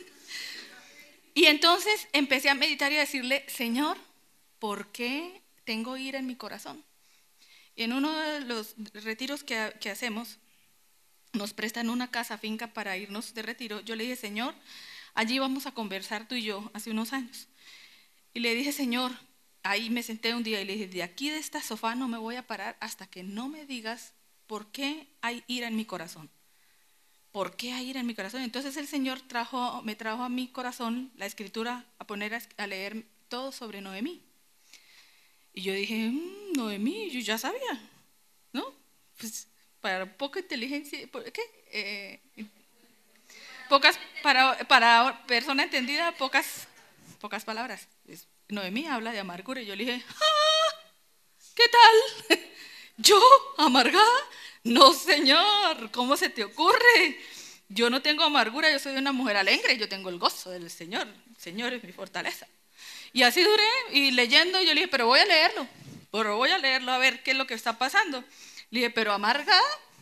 Y entonces empecé a meditar y a decirle, Señor, ¿por qué tengo ira en mi corazón? Y en uno de los retiros que, que hacemos, nos prestan una casa finca para irnos de retiro. Yo le dije, Señor, allí vamos a conversar tú y yo, hace unos años. Y le dije, Señor, ahí me senté un día y le dije, de aquí de esta sofá no me voy a parar hasta que no me digas por qué hay ira en mi corazón. ¿por qué hay ira en mi corazón? Entonces el Señor trajo, me trajo a mi corazón la escritura a poner a, a leer todo sobre Noemí. Y yo dije, mmm, Noemí, yo ya sabía, ¿no? Pues para poca inteligencia, ¿qué? Eh, pocas, para, para persona entendida, pocas, pocas palabras. Noemí habla de amargura y yo le dije, ¡ah! ¿Qué tal? ¿Yo? ¿Amargada? No, Señor, ¿cómo se te ocurre? Yo no tengo amargura, yo soy una mujer alegre, yo tengo el gozo del Señor. El Señor es mi fortaleza. Y así duré, y leyendo, yo le dije, pero voy a leerlo, pero voy a leerlo a ver qué es lo que está pasando. Le dije, ¿pero amargada?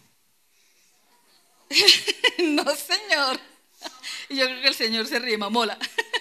No, Señor. Y yo creo que el Señor se ríe, mamola.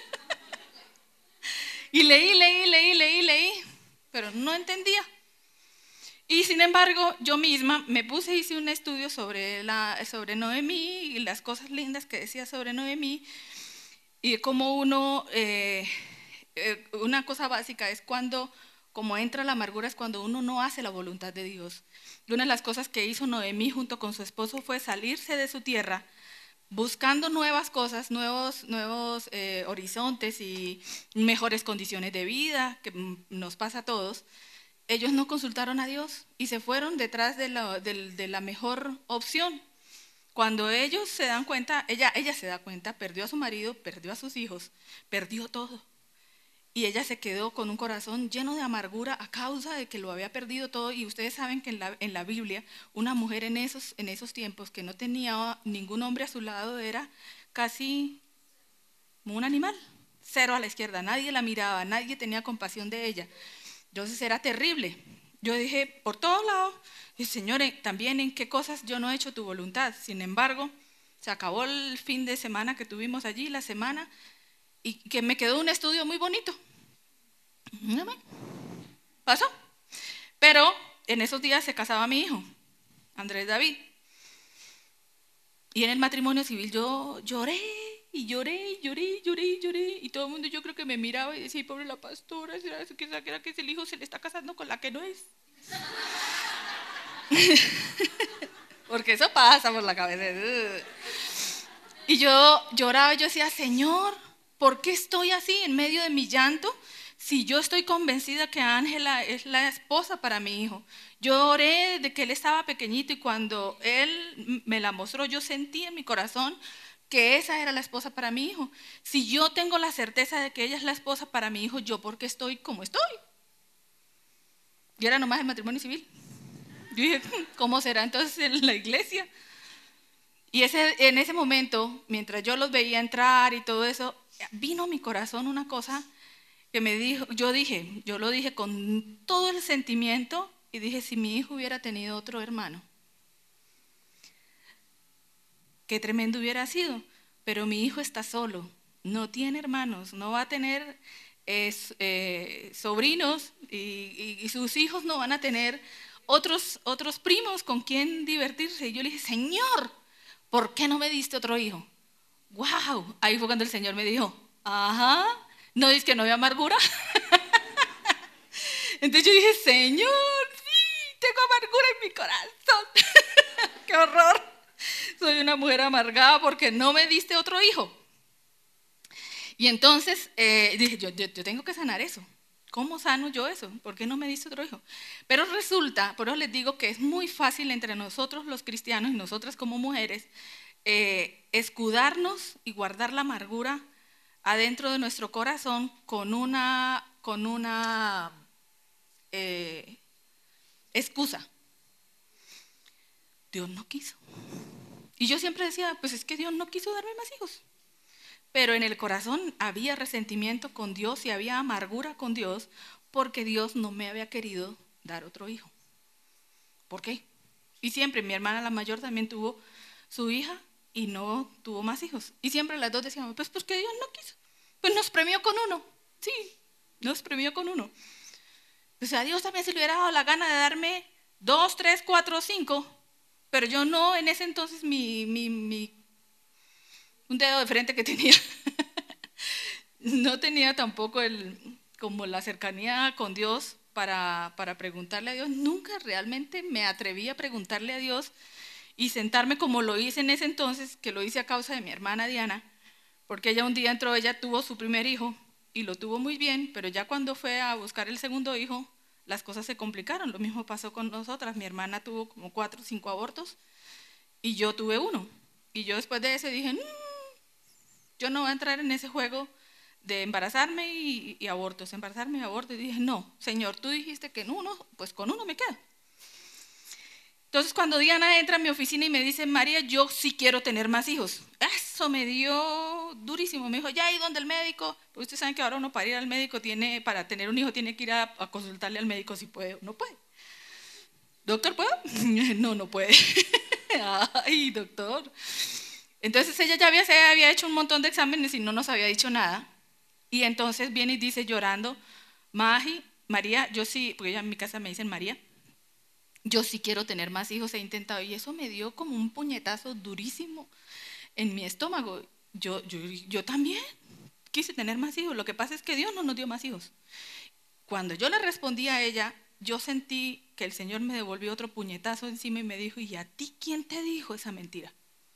Y leí, leí, leí, leí, leí, pero no entendía. Y sin embargo, yo misma me puse, hice un estudio sobre, la, sobre Noemí y las cosas lindas que decía sobre Noemí. Y como uno, eh, eh, una cosa básica es cuando, como entra la amargura, es cuando uno no hace la voluntad de Dios. Y una de las cosas que hizo Noemí junto con su esposo fue salirse de su tierra, buscando nuevas cosas, nuevos, nuevos eh, horizontes y mejores condiciones de vida, que nos pasa a todos. Ellos no consultaron a Dios y se fueron detrás de la, de, de la mejor opción. Cuando ellos se dan cuenta, ella, ella se da cuenta, perdió a su marido, perdió a sus hijos, perdió todo. Y ella se quedó con un corazón lleno de amargura a causa de que lo había perdido todo. Y ustedes saben que en la, en la Biblia, una mujer en esos, en esos tiempos que no tenía ningún hombre a su lado era casi como un animal, cero a la izquierda. Nadie la miraba, nadie tenía compasión de ella. Entonces era terrible. Yo dije, por todos lados, Señor, también en qué cosas yo no he hecho tu voluntad. Sin embargo, se acabó el fin de semana que tuvimos allí, la semana, y que me quedó un estudio muy bonito. Pasó. Pero en esos días se casaba mi hijo, Andrés David. Y en el matrimonio civil yo lloré, y lloré, y lloré, y lloré, y lloré. Y todo el mundo yo creo que me miraba y decía, pobre la pastora, ¿será eso que, será que el hijo se le está casando con la que no es? Porque eso pasa por la cabeza. Y yo lloraba y yo decía, Señor, ¿por qué estoy así en medio de mi llanto? Si yo estoy convencida que Ángela es la esposa para mi hijo. Yo oré de que él estaba pequeñito y cuando él me la mostró, yo sentí en mi corazón que esa era la esposa para mi hijo. Si yo tengo la certeza de que ella es la esposa para mi hijo, ¿yo por qué estoy como estoy? Y era nomás el matrimonio civil. Yo dije, ¿cómo será entonces en la iglesia? Y ese, en ese momento, mientras yo los veía entrar y todo eso, vino a mi corazón una cosa que me dijo, yo dije, yo lo dije con todo el sentimiento y dije, si mi hijo hubiera tenido otro hermano, qué tremendo hubiera sido, pero mi hijo está solo, no tiene hermanos, no va a tener eh, eh, sobrinos y, y, y sus hijos no van a tener otros, otros primos con quien divertirse. Y yo le dije, Señor, ¿por qué no me diste otro hijo? ¡Wow! Ahí fue cuando el Señor me dijo, ajá, ¿no dices que no había amargura? Entonces yo dije, Señor, sí, tengo amargura en mi corazón. ¡Qué horror! Soy una mujer amargada porque no me diste otro hijo. Y entonces eh, dije, yo, yo, yo tengo que sanar eso. ¿Cómo sano yo eso? ¿Por qué no me diste otro hijo? Pero resulta, por eso les digo que es muy fácil entre nosotros los cristianos y nosotras como mujeres eh, escudarnos y guardar la amargura adentro de nuestro corazón con una, con una eh, excusa. Dios no quiso. Y yo siempre decía, pues es que Dios no quiso darme más hijos. Pero en el corazón había resentimiento con Dios y había amargura con Dios porque Dios no me había querido dar otro hijo. ¿Por qué? Y siempre mi hermana la mayor también tuvo su hija y no tuvo más hijos. Y siempre las dos decíamos, pues porque Dios no quiso. Pues nos premió con uno. Sí, nos premió con uno. Pues a Dios también se le hubiera dado la gana de darme dos, tres, cuatro, cinco. Pero yo no, en ese entonces mi... mi, mi un dedo de frente que tenía. No tenía tampoco el, como la cercanía con Dios para, para preguntarle a Dios. Nunca realmente me atreví a preguntarle a Dios. y sentarme como lo hice en ese entonces, que lo hice a causa de mi hermana Diana, porque ella un día entró, ella tuvo su primer hijo y lo tuvo muy bien, pero ya cuando fue a buscar el segundo hijo, las cosas se complicaron. Lo mismo pasó con nosotras. Mi hermana tuvo como cuatro o cinco abortos y yo tuve uno. Y yo después de eso dije, mmm, yo no voy a entrar en ese juego de embarazarme y, y abortos, embarazarme y abortos. Y dije, no, Señor, tú dijiste que en uno, pues con uno me quedo. Entonces cuando Diana entra a mi oficina y me dice, María, yo sí quiero tener más hijos. Eso me dio durísimo. Me dijo, ya, ¿y dónde el médico? Pues ustedes saben que ahora uno para ir al médico, tiene, para tener un hijo, tiene que ir a, a consultarle al médico si puede o no puede. ¿Doctor, puedo? No, no puede. Ay, doctor. Entonces ella ya había, se había hecho un montón de exámenes y no nos había dicho nada. Y entonces viene y dice llorando, Magi, María, yo sí, porque ya en mi casa me dicen María, yo sí quiero tener más hijos, he intentado. Y eso me dio como un puñetazo durísimo en mi estómago. Yo, yo, yo también quise tener más hijos. Lo que pasa es que Dios no nos dio más hijos. Cuando yo le respondí a ella, yo sentí que el Señor me devolvió otro puñetazo encima y me dijo, ¿y a ti quién te dijo esa mentira?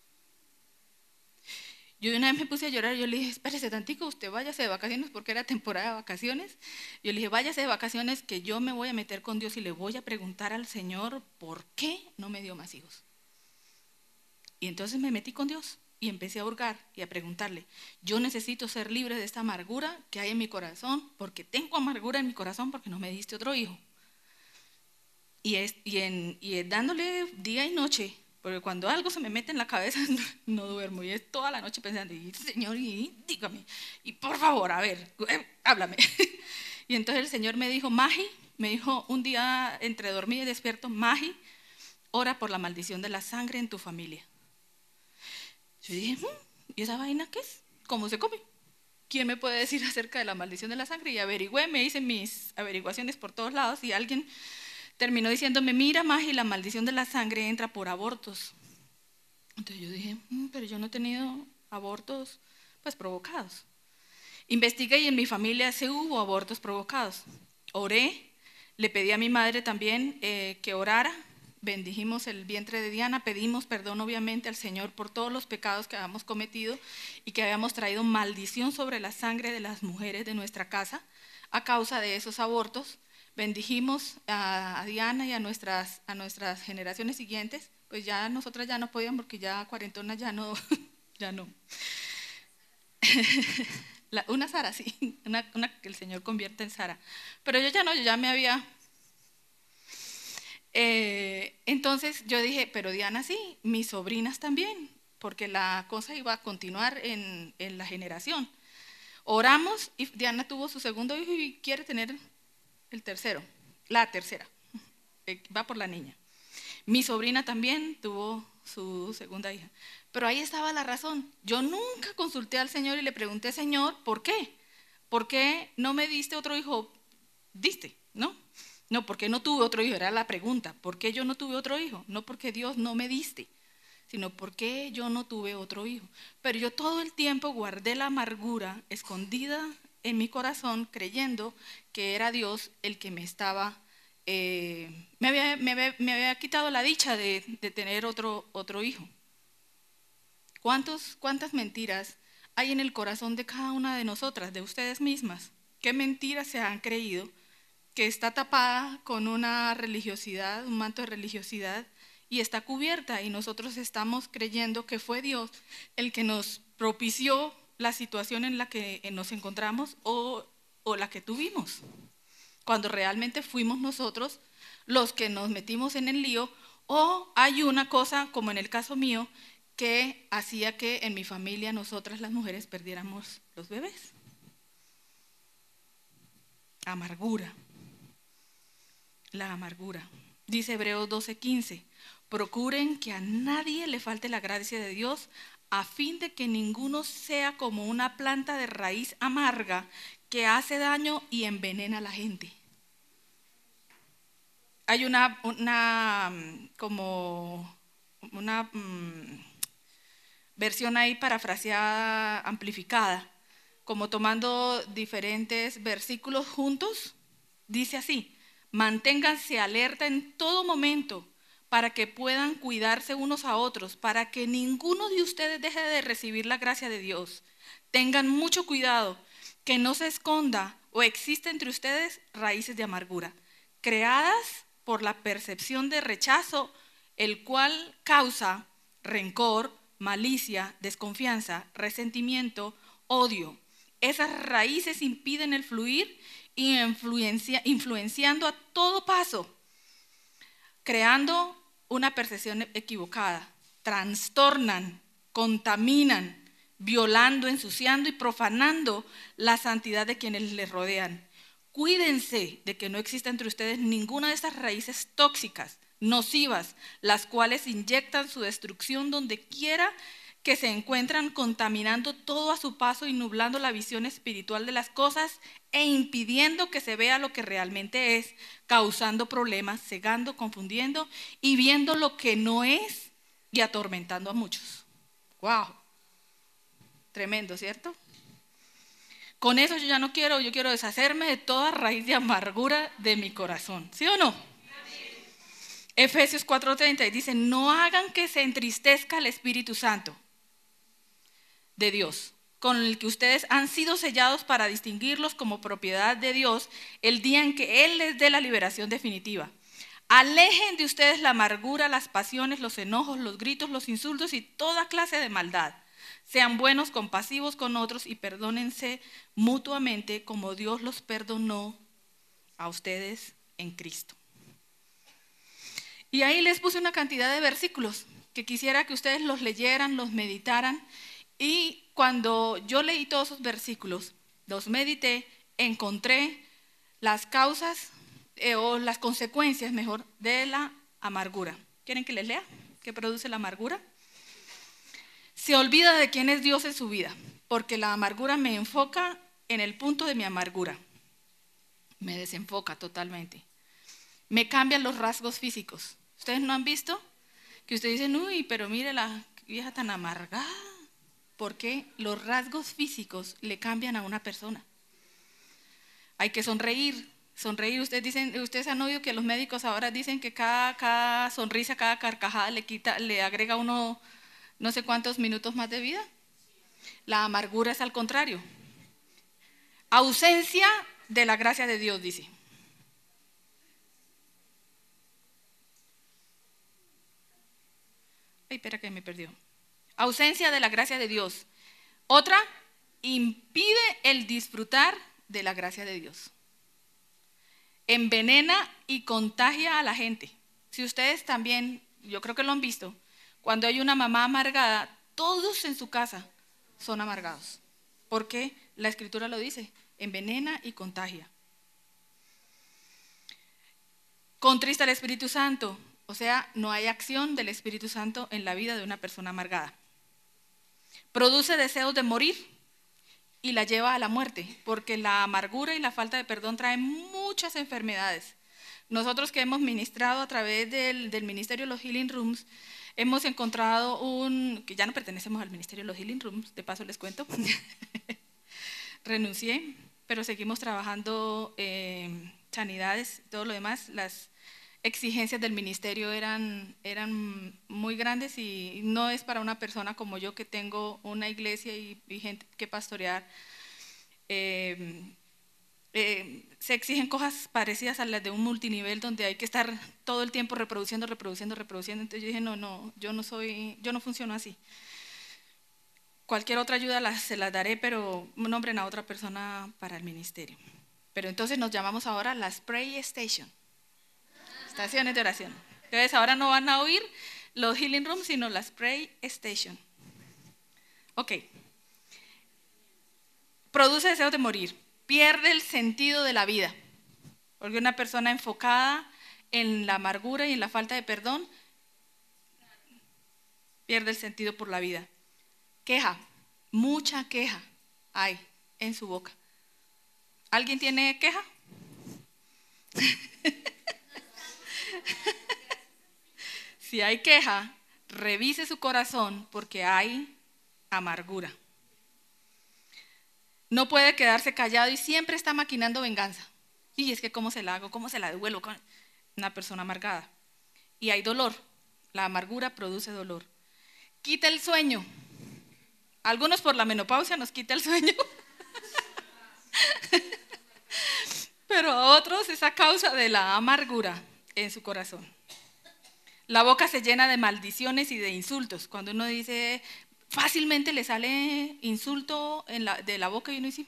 Yo de una vez me puse a llorar, yo le dije, espérese tantico, usted váyase de vacaciones, porque era temporada de vacaciones. Yo le dije, váyase de vacaciones, que yo me voy a meter con Dios y le voy a preguntar al Señor por qué no me dio más hijos. Y entonces me metí con Dios y empecé a hurgar y a preguntarle, yo necesito ser libre de esta amargura que hay en mi corazón, porque tengo amargura en mi corazón porque no me diste otro hijo. Y, es, y, en, y es dándole día y noche, porque cuando algo se me mete en la cabeza no duermo y es toda la noche pensando, y, Señor, y dígame, y por favor, a ver, eh, háblame. Y entonces el Señor me dijo, Magi, me dijo un día entre dormido y despierto, Magi, ora por la maldición de la sangre en tu familia. Yo dije, ¿y esa vaina qué es? ¿Cómo se come? ¿Quién me puede decir acerca de la maldición de la sangre? Y averigüé, me hice mis averiguaciones por todos lados y alguien terminó diciéndome, mira, Magi, la maldición de la sangre entra por abortos. Entonces yo dije, mmm, pero yo no he tenido abortos pues provocados. Investigué y en mi familia sí hubo abortos provocados. Oré, le pedí a mi madre también eh, que orara, bendijimos el vientre de Diana, pedimos perdón obviamente al Señor por todos los pecados que habíamos cometido y que habíamos traído maldición sobre la sangre de las mujeres de nuestra casa a causa de esos abortos. Bendijimos a, a Diana y a nuestras, a nuestras generaciones siguientes, pues ya nosotras ya no podíamos porque ya cuarentonas ya no, ya no. La, una Sara, sí, una, una que el Señor convierte en Sara. Pero yo ya no, yo ya me había... Eh, entonces yo dije, pero Diana sí, mis sobrinas también, porque la cosa iba a continuar en, en la generación. Oramos y Diana tuvo su segundo hijo y quiere tener el tercero, la tercera, va por la niña. Mi sobrina también tuvo su segunda hija. Pero ahí estaba la razón. Yo nunca consulté al Señor y le pregunté, Señor, ¿por qué? ¿Por qué no me diste otro hijo? Diste, ¿no? No, porque no tuve otro hijo, era la pregunta. ¿Por qué yo no tuve otro hijo? No porque Dios no me diste, sino porque yo no tuve otro hijo. Pero yo todo el tiempo guardé la amargura escondida en mi corazón, creyendo que era Dios el que me estaba, eh, me, había, me, había, me había quitado la dicha de, de tener otro, otro hijo. ¿Cuántos, ¿Cuántas mentiras hay en el corazón de cada una de nosotras, de ustedes mismas? ¿Qué mentiras se han creído que está tapada con una religiosidad, un manto de religiosidad, y está cubierta, y nosotros estamos creyendo que fue Dios el que nos propició la situación en la que nos encontramos o, o la que tuvimos, cuando realmente fuimos nosotros los que nos metimos en el lío, o hay una cosa, como en el caso mío, que hacía que en mi familia nosotras las mujeres perdiéramos los bebés. Amargura. La amargura. Dice Hebreos doce quince, procuren que a nadie le falte la gracia de Dios, a fin de que ninguno sea como una planta de raíz amarga que hace daño y envenena a la gente. Hay una, una como una um, versión ahí parafraseada, amplificada, como tomando diferentes versículos juntos, dice así: manténganse alerta en todo momento, para que puedan cuidarse unos a otros, para que ninguno de ustedes deje de recibir la gracia de Dios. Tengan mucho cuidado, que no se esconda o exista entre ustedes raíces de amargura, creadas por la percepción de rechazo, el cual causa rencor, malicia, desconfianza, resentimiento, odio. Esas raíces impiden el fluir y influencia, influenciando a todo paso, creando una percepción equivocada, trastornan, contaminan, violando, ensuciando y profanando la santidad de quienes les rodean. Cuídense de que no exista entre ustedes ninguna de estas raíces tóxicas, nocivas, las cuales inyectan su destrucción donde quiera que se encuentran, contaminando todo a su paso y nublando la visión espiritual de las cosas e impidiendo que se vea lo que realmente es, causando problemas, cegando, confundiendo y viendo lo que no es y atormentando a muchos. ¡Wow! Tremendo, ¿cierto? Con eso yo ya no quiero, yo quiero deshacerme de toda raíz de amargura de mi corazón. ¿Sí o no? Efesios cuatro treinta dice, no hagan que se entristezca el Espíritu Santo de Dios, con el que ustedes han sido sellados para distinguirlos como propiedad de Dios el día en que Él les dé la liberación definitiva. Alejen de ustedes la amargura, las pasiones, los enojos, los gritos, los insultos y toda clase de maldad. Sean buenos, compasivos con otros y perdónense mutuamente como Dios los perdonó a ustedes en Cristo. Y ahí les puse una cantidad de versículos que quisiera que ustedes los leyeran, los meditaran. Y cuando yo leí todos esos versículos, los medité, encontré las causas eh, o las consecuencias, mejor, de la amargura. ¿Quieren que les lea? ¿Qué produce la amargura? Se olvida de quién es Dios en su vida, porque la amargura me enfoca en el punto de mi amargura. Me desenfoca totalmente. Me cambian los rasgos físicos. ¿Ustedes no han visto? Que ustedes dicen, uy, pero mire la vieja tan amargada. Porque los rasgos físicos le cambian a una persona. Hay que sonreír, sonreír. Ustedes dicen, ustedes han oído que los médicos ahora dicen que cada, cada sonrisa, cada carcajada le quita, le agrega uno no sé cuántos minutos más de vida. La amargura es al contrario. Ausencia de la gracia de Dios, dice. Ay, espera que me perdió. Ausencia de la gracia de Dios. Otra, impide el disfrutar de la gracia de Dios. Envenena y contagia a la gente. Si ustedes también, yo creo que lo han visto, cuando hay una mamá amargada, todos en su casa son amargados. Porque la Escritura lo dice, envenena y contagia. Contrista al Espíritu Santo, o sea, no hay acción del Espíritu Santo en la vida de una persona amargada. Produce deseos de morir y la lleva a la muerte, porque la amargura y la falta de perdón traen muchas enfermedades. Nosotros que hemos ministrado a través del, del ministerio de los Healing Rooms, hemos encontrado un, que ya no pertenecemos al ministerio de los Healing Rooms, de paso les cuento, renuncié, pero seguimos trabajando eh, sanidades, todo lo demás. Las exigencias del ministerio eran, eran muy grandes y no es para una persona como yo que tengo una iglesia y, y gente que pastorear. Eh, eh, se exigen cosas parecidas a las de un multinivel donde hay que estar todo el tiempo reproduciendo, reproduciendo, reproduciendo. Entonces yo dije, no, no, yo no soy, yo no funciono así. Cualquier otra ayuda las, se las daré, pero nombren a otra persona para el ministerio. Pero entonces nos llamamos ahora las Pray Station. Estaciones de oración. Entonces ahora no van a oír los Healing Rooms, sino las Pray Station. Ok. Produce deseos de morir. Pierde el sentido de la vida. Porque una persona enfocada en la amargura y en la falta de perdón pierde el sentido por la vida. Queja. Mucha queja hay en su boca. ¿Alguien tiene queja? Si hay queja, revise su corazón porque hay amargura. No puede quedarse callado y siempre está maquinando venganza. Y es que cómo se la hago, cómo se la devuelvo. Una persona amargada. y hay dolor. La amargura produce dolor. Quita el sueño. Algunos por la menopausia nos quita el sueño. Pero a otros es a causa de la amargura en su corazón. La boca se llena de maldiciones y de insultos. Cuando uno dice, fácilmente le sale insulto en la, de la boca y uno dice,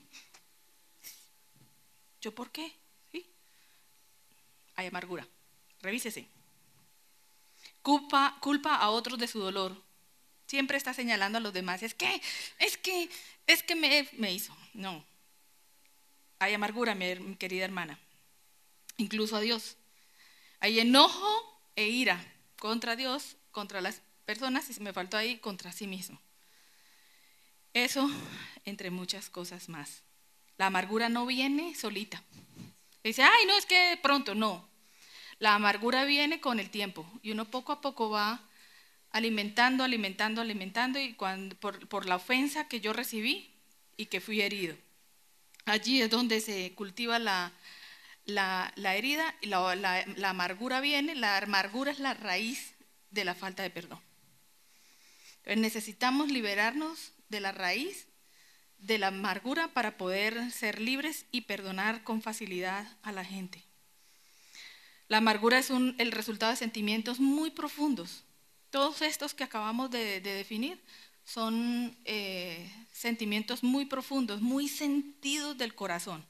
¿yo por qué? ¿Sí? Hay amargura. Revísese. Culpa, culpa a otros de su dolor. Siempre está señalando a los demás. Es que, es que, es que me, me hizo. No. Hay amargura, mi querida hermana. Incluso a Dios. Hay enojo e ira contra Dios, contra las personas, y se me faltó ahí, contra sí mismo. Eso, entre muchas cosas más. La amargura no viene solita. Dice, ay, no, es que pronto, no. La amargura viene con el tiempo y uno poco a poco va alimentando, alimentando, alimentando y cuando, por, por la ofensa que yo recibí y que fui herido. Allí es donde se cultiva la, la, la herida y la, la, la amargura viene. La amargura es la raíz de la falta de perdón. Entonces necesitamos liberarnos de la raíz de la amargura para poder ser libres y perdonar con facilidad a la gente. La amargura es un, el resultado de sentimientos muy profundos. Todos estos que acabamos de, de definir son eh, sentimientos muy profundos, muy sentidos del corazón.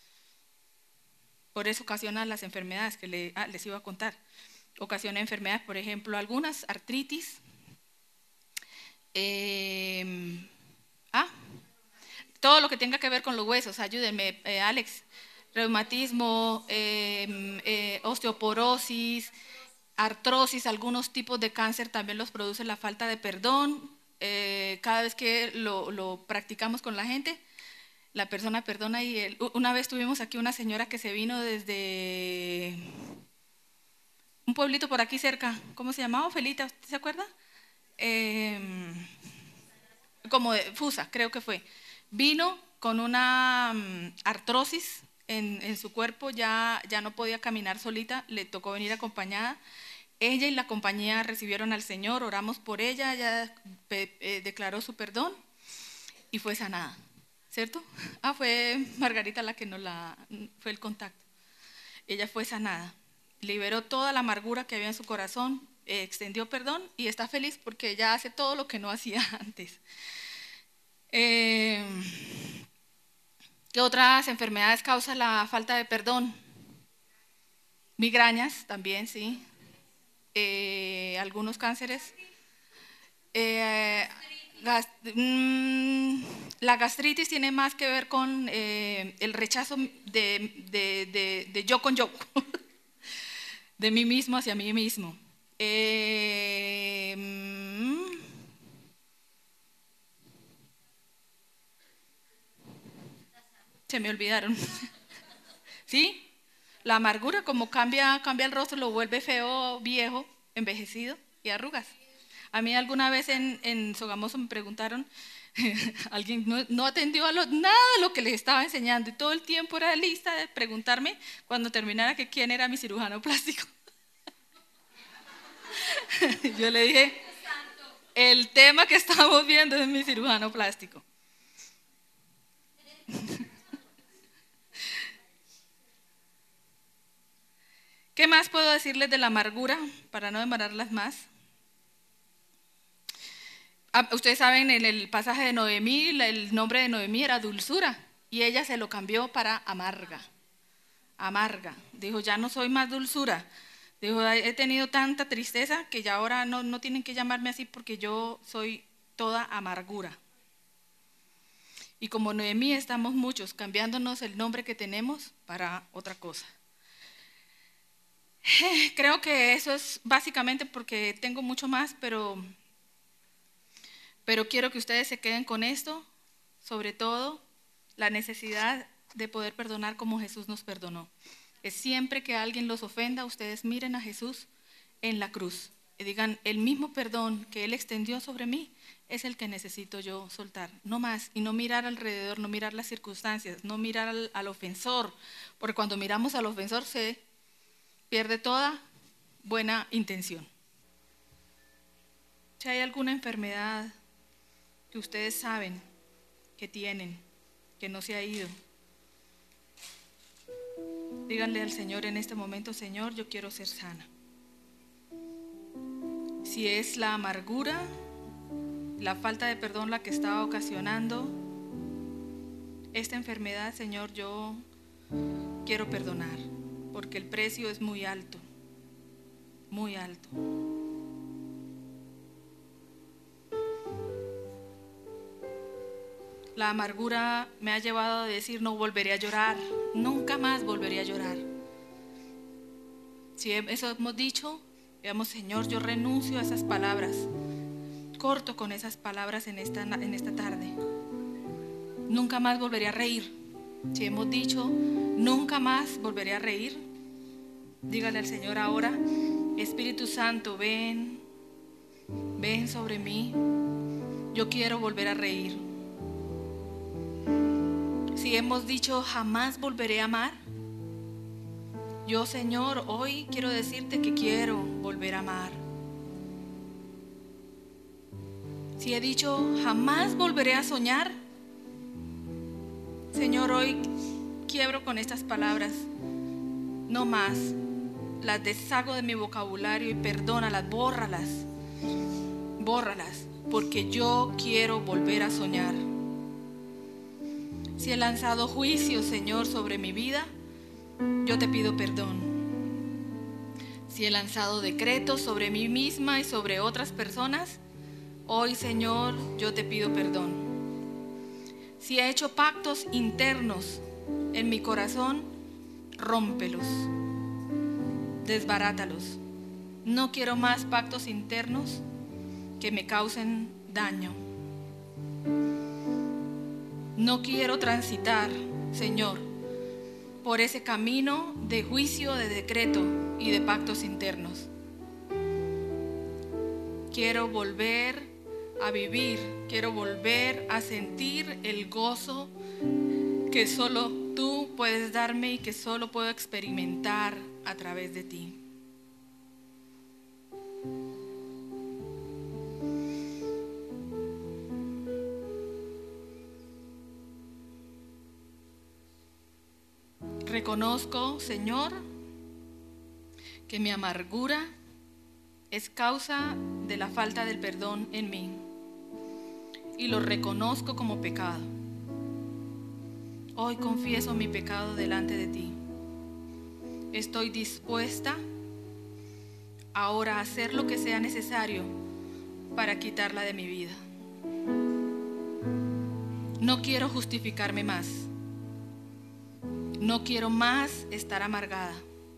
Por eso ocasionan las enfermedades que le, ah, les iba a contar. Ocasiona enfermedades, por ejemplo, algunas, artritis, eh, ah, todo lo que tenga que ver con los huesos, ayúdenme, eh, Alex, reumatismo, eh, eh, osteoporosis, artrosis, algunos tipos de cáncer también los produce la falta de perdón. Eh, cada vez que lo, lo practicamos con la gente, la persona perdona y el, una vez tuvimos aquí una señora que se vino desde un pueblito por aquí cerca, ¿cómo se llamaba? Ofelita, ¿usted se acuerda? Eh, como de Fusa, creo que fue. Vino con una um, artrosis en, en su cuerpo, ya, ya no podía caminar solita, le tocó venir acompañada. Ella y la compañía recibieron al Señor, oramos por ella, ella pe, eh, declaró su perdón y fue sanada, ¿cierto? Ah, fue Margarita la que nos la, fue el contacto. Ella fue sanada, liberó toda la amargura que había en su corazón, eh, extendió perdón y está feliz porque ella hace todo lo que no hacía antes. Eh, ¿Qué otras enfermedades causa la falta de perdón? Migrañas también, sí. Eh, algunos cánceres. Eh, gas, mmm, la gastritis tiene más que ver con eh, el rechazo de, de, de, de yo con yo, de mí mismo hacia mí mismo. Eh, mmm, se me olvidaron. ¿Sí? La amargura, como cambia, cambia el rostro, lo vuelve feo, viejo, envejecido y arrugas. A mí alguna vez en, en Sogamoso me preguntaron, alguien no, no atendió a lo, nada de lo que les estaba enseñando y todo el tiempo era lista de preguntarme cuando terminara que quién era mi cirujano plástico. Yo le dije, el tema que estamos viendo es mi cirujano plástico. ¿Qué más puedo decirles de la amargura para no demorarlas más? Ah, ustedes saben, en el pasaje de Noemí, el nombre de Noemí era dulzura y ella se lo cambió para amarga. Amarga. Dijo, ya no soy más dulzura. Dijo, he tenido tanta tristeza que ya ahora no, no tienen que llamarme así porque yo soy toda amargura. Y como Noemí estamos muchos cambiándonos el nombre que tenemos para otra cosa. Creo que eso es básicamente porque tengo mucho más, pero, pero quiero que ustedes se queden con esto, sobre todo la necesidad de poder perdonar como Jesús nos perdonó. Es siempre que alguien los ofenda, ustedes miren a Jesús en la cruz y digan, el mismo perdón que Él extendió sobre mí es el que necesito yo soltar, no más, y no mirar alrededor, no mirar las circunstancias, no mirar al, al ofensor, porque cuando miramos al ofensor se pierde toda buena intención. Si hay alguna enfermedad que ustedes saben que tienen, que no se ha ido, díganle al Señor en este momento: Señor, yo quiero ser sana. Si es la amargura, la falta de perdón la que estaba ocasionando esta enfermedad, Señor, yo quiero perdonar, porque el precio es muy alto, muy alto. La amargura me ha llevado a decir: no volveré a llorar, nunca más volveré a llorar. Si eso hemos dicho, digamos: Señor, yo renuncio a esas palabras, corto con esas palabras en esta, en esta tarde. Nunca más volveré a reír. Si hemos dicho: nunca más volveré a reír, dígale al Señor ahora: Espíritu Santo, ven, ven sobre mí, yo quiero volver a reír. Si hemos dicho: jamás volveré a amar, yo, Señor, hoy quiero decirte que quiero volver a amar. Si he dicho: jamás volveré a soñar, Señor, hoy quiebro con estas palabras, no más, las deshago de mi vocabulario y perdónalas, bórralas, bórralas, porque yo quiero volver a soñar. Si he lanzado juicio, Señor, sobre mi vida, yo te pido perdón. Si he lanzado decretos sobre mí misma y sobre otras personas, hoy, Señor, yo te pido perdón. Si he hecho pactos internos en mi corazón, rómpelos, desbarátalos. No quiero más pactos internos que me causen daño. No quiero transitar, Señor, por ese camino de juicio, de decreto y de pactos internos. Quiero volver a vivir, quiero volver a sentir el gozo que solo tú puedes darme y que solo puedo experimentar a través de ti. Reconozco, Señor, que mi amargura es causa de la falta del perdón en mí, y lo reconozco como pecado. Hoy confieso mi pecado delante de ti. Estoy dispuesta ahora a hacer lo que sea necesario para quitarla de mi vida. No quiero justificarme más. No quiero más estar amargada.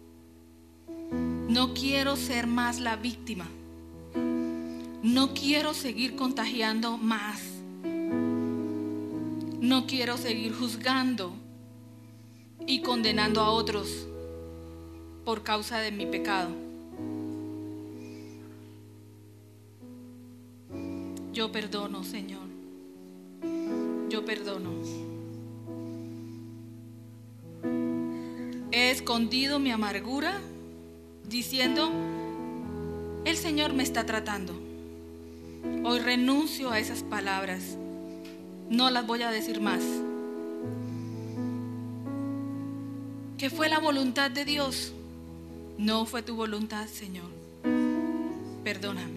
No quiero ser más la víctima. No quiero seguir contagiando más. No quiero seguir juzgando y condenando a otros por causa de mi pecado. Yo perdono, Señor. Yo perdono. He escondido mi amargura diciendo: el Señor me está tratando. Hoy renuncio a esas palabras. No las voy a decir más. ¿Qué fue la voluntad de Dios? No fue tu voluntad, Señor. Perdóname.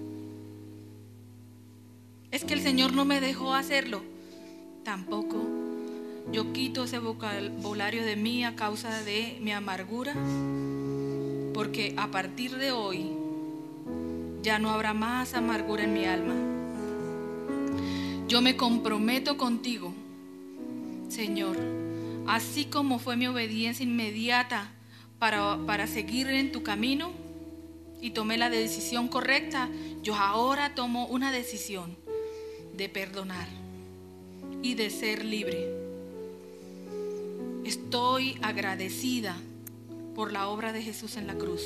Es que el Señor no me dejó hacerlo. Tampoco. Yo quito ese vocabulario de mí a causa de mi amargura, porque a partir de hoy ya no habrá más amargura en mi alma. Yo me comprometo contigo, Señor, así como fue mi obediencia inmediata para, para seguir en tu camino y tomé la decisión correcta, yo ahora tomo una decisión de perdonar y de ser libre. Estoy agradecida por la obra de Jesús en la cruz.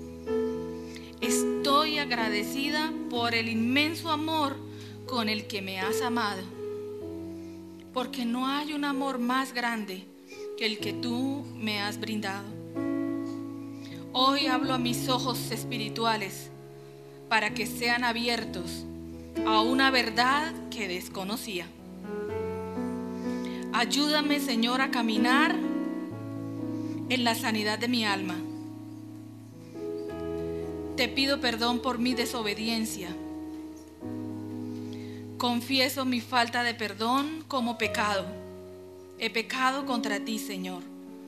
Estoy agradecida por el inmenso amor con el que me has amado, porque no hay un amor más grande que el que tú me has brindado. Hoy hablo a mis ojos espirituales para que sean abiertos a una verdad que desconocía. Ayúdame, Señor, a caminar en la sanidad de mi alma. Te pido perdón por mi desobediencia. Confieso mi falta de perdón como pecado. He pecado contra ti, Señor.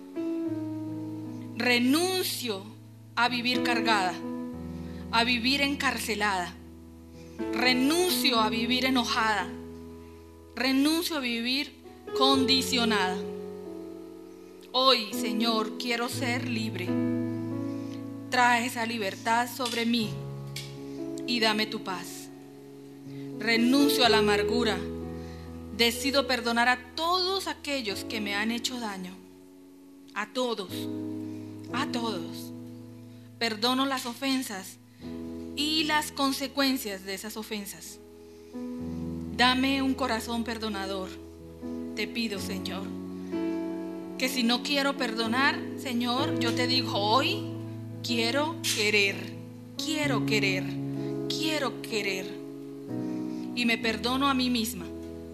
Renuncio a vivir cargada, a vivir encarcelada. Renuncio a vivir enojada. Renuncio a vivir condicionada. Hoy, Señor, quiero ser libre. Trae esa libertad sobre mí y dame tu paz. Renuncio a la amargura. Decido perdonar a todos aquellos que me han hecho daño. A todos, a todos. Perdono las ofensas y las consecuencias de esas ofensas. Dame un corazón perdonador. Te pido, Señor, que si no quiero perdonar, Señor, yo te digo hoy, quiero querer, quiero querer, quiero querer. Y me perdono a mí misma.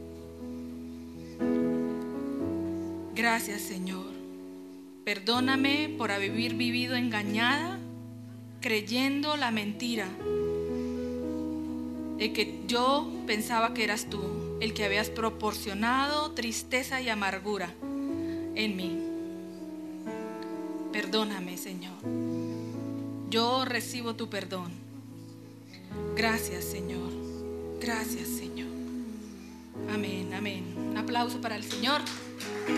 Gracias, Señor. Perdóname por haber vivido engañada, creyendo la mentira de que yo pensaba que eras tú, el que habías proporcionado tristeza y amargura en mí. Perdóname, Señor. Yo recibo tu perdón. Gracias, Señor. Gracias, Señor. Amén, amén. Un aplauso para el Señor.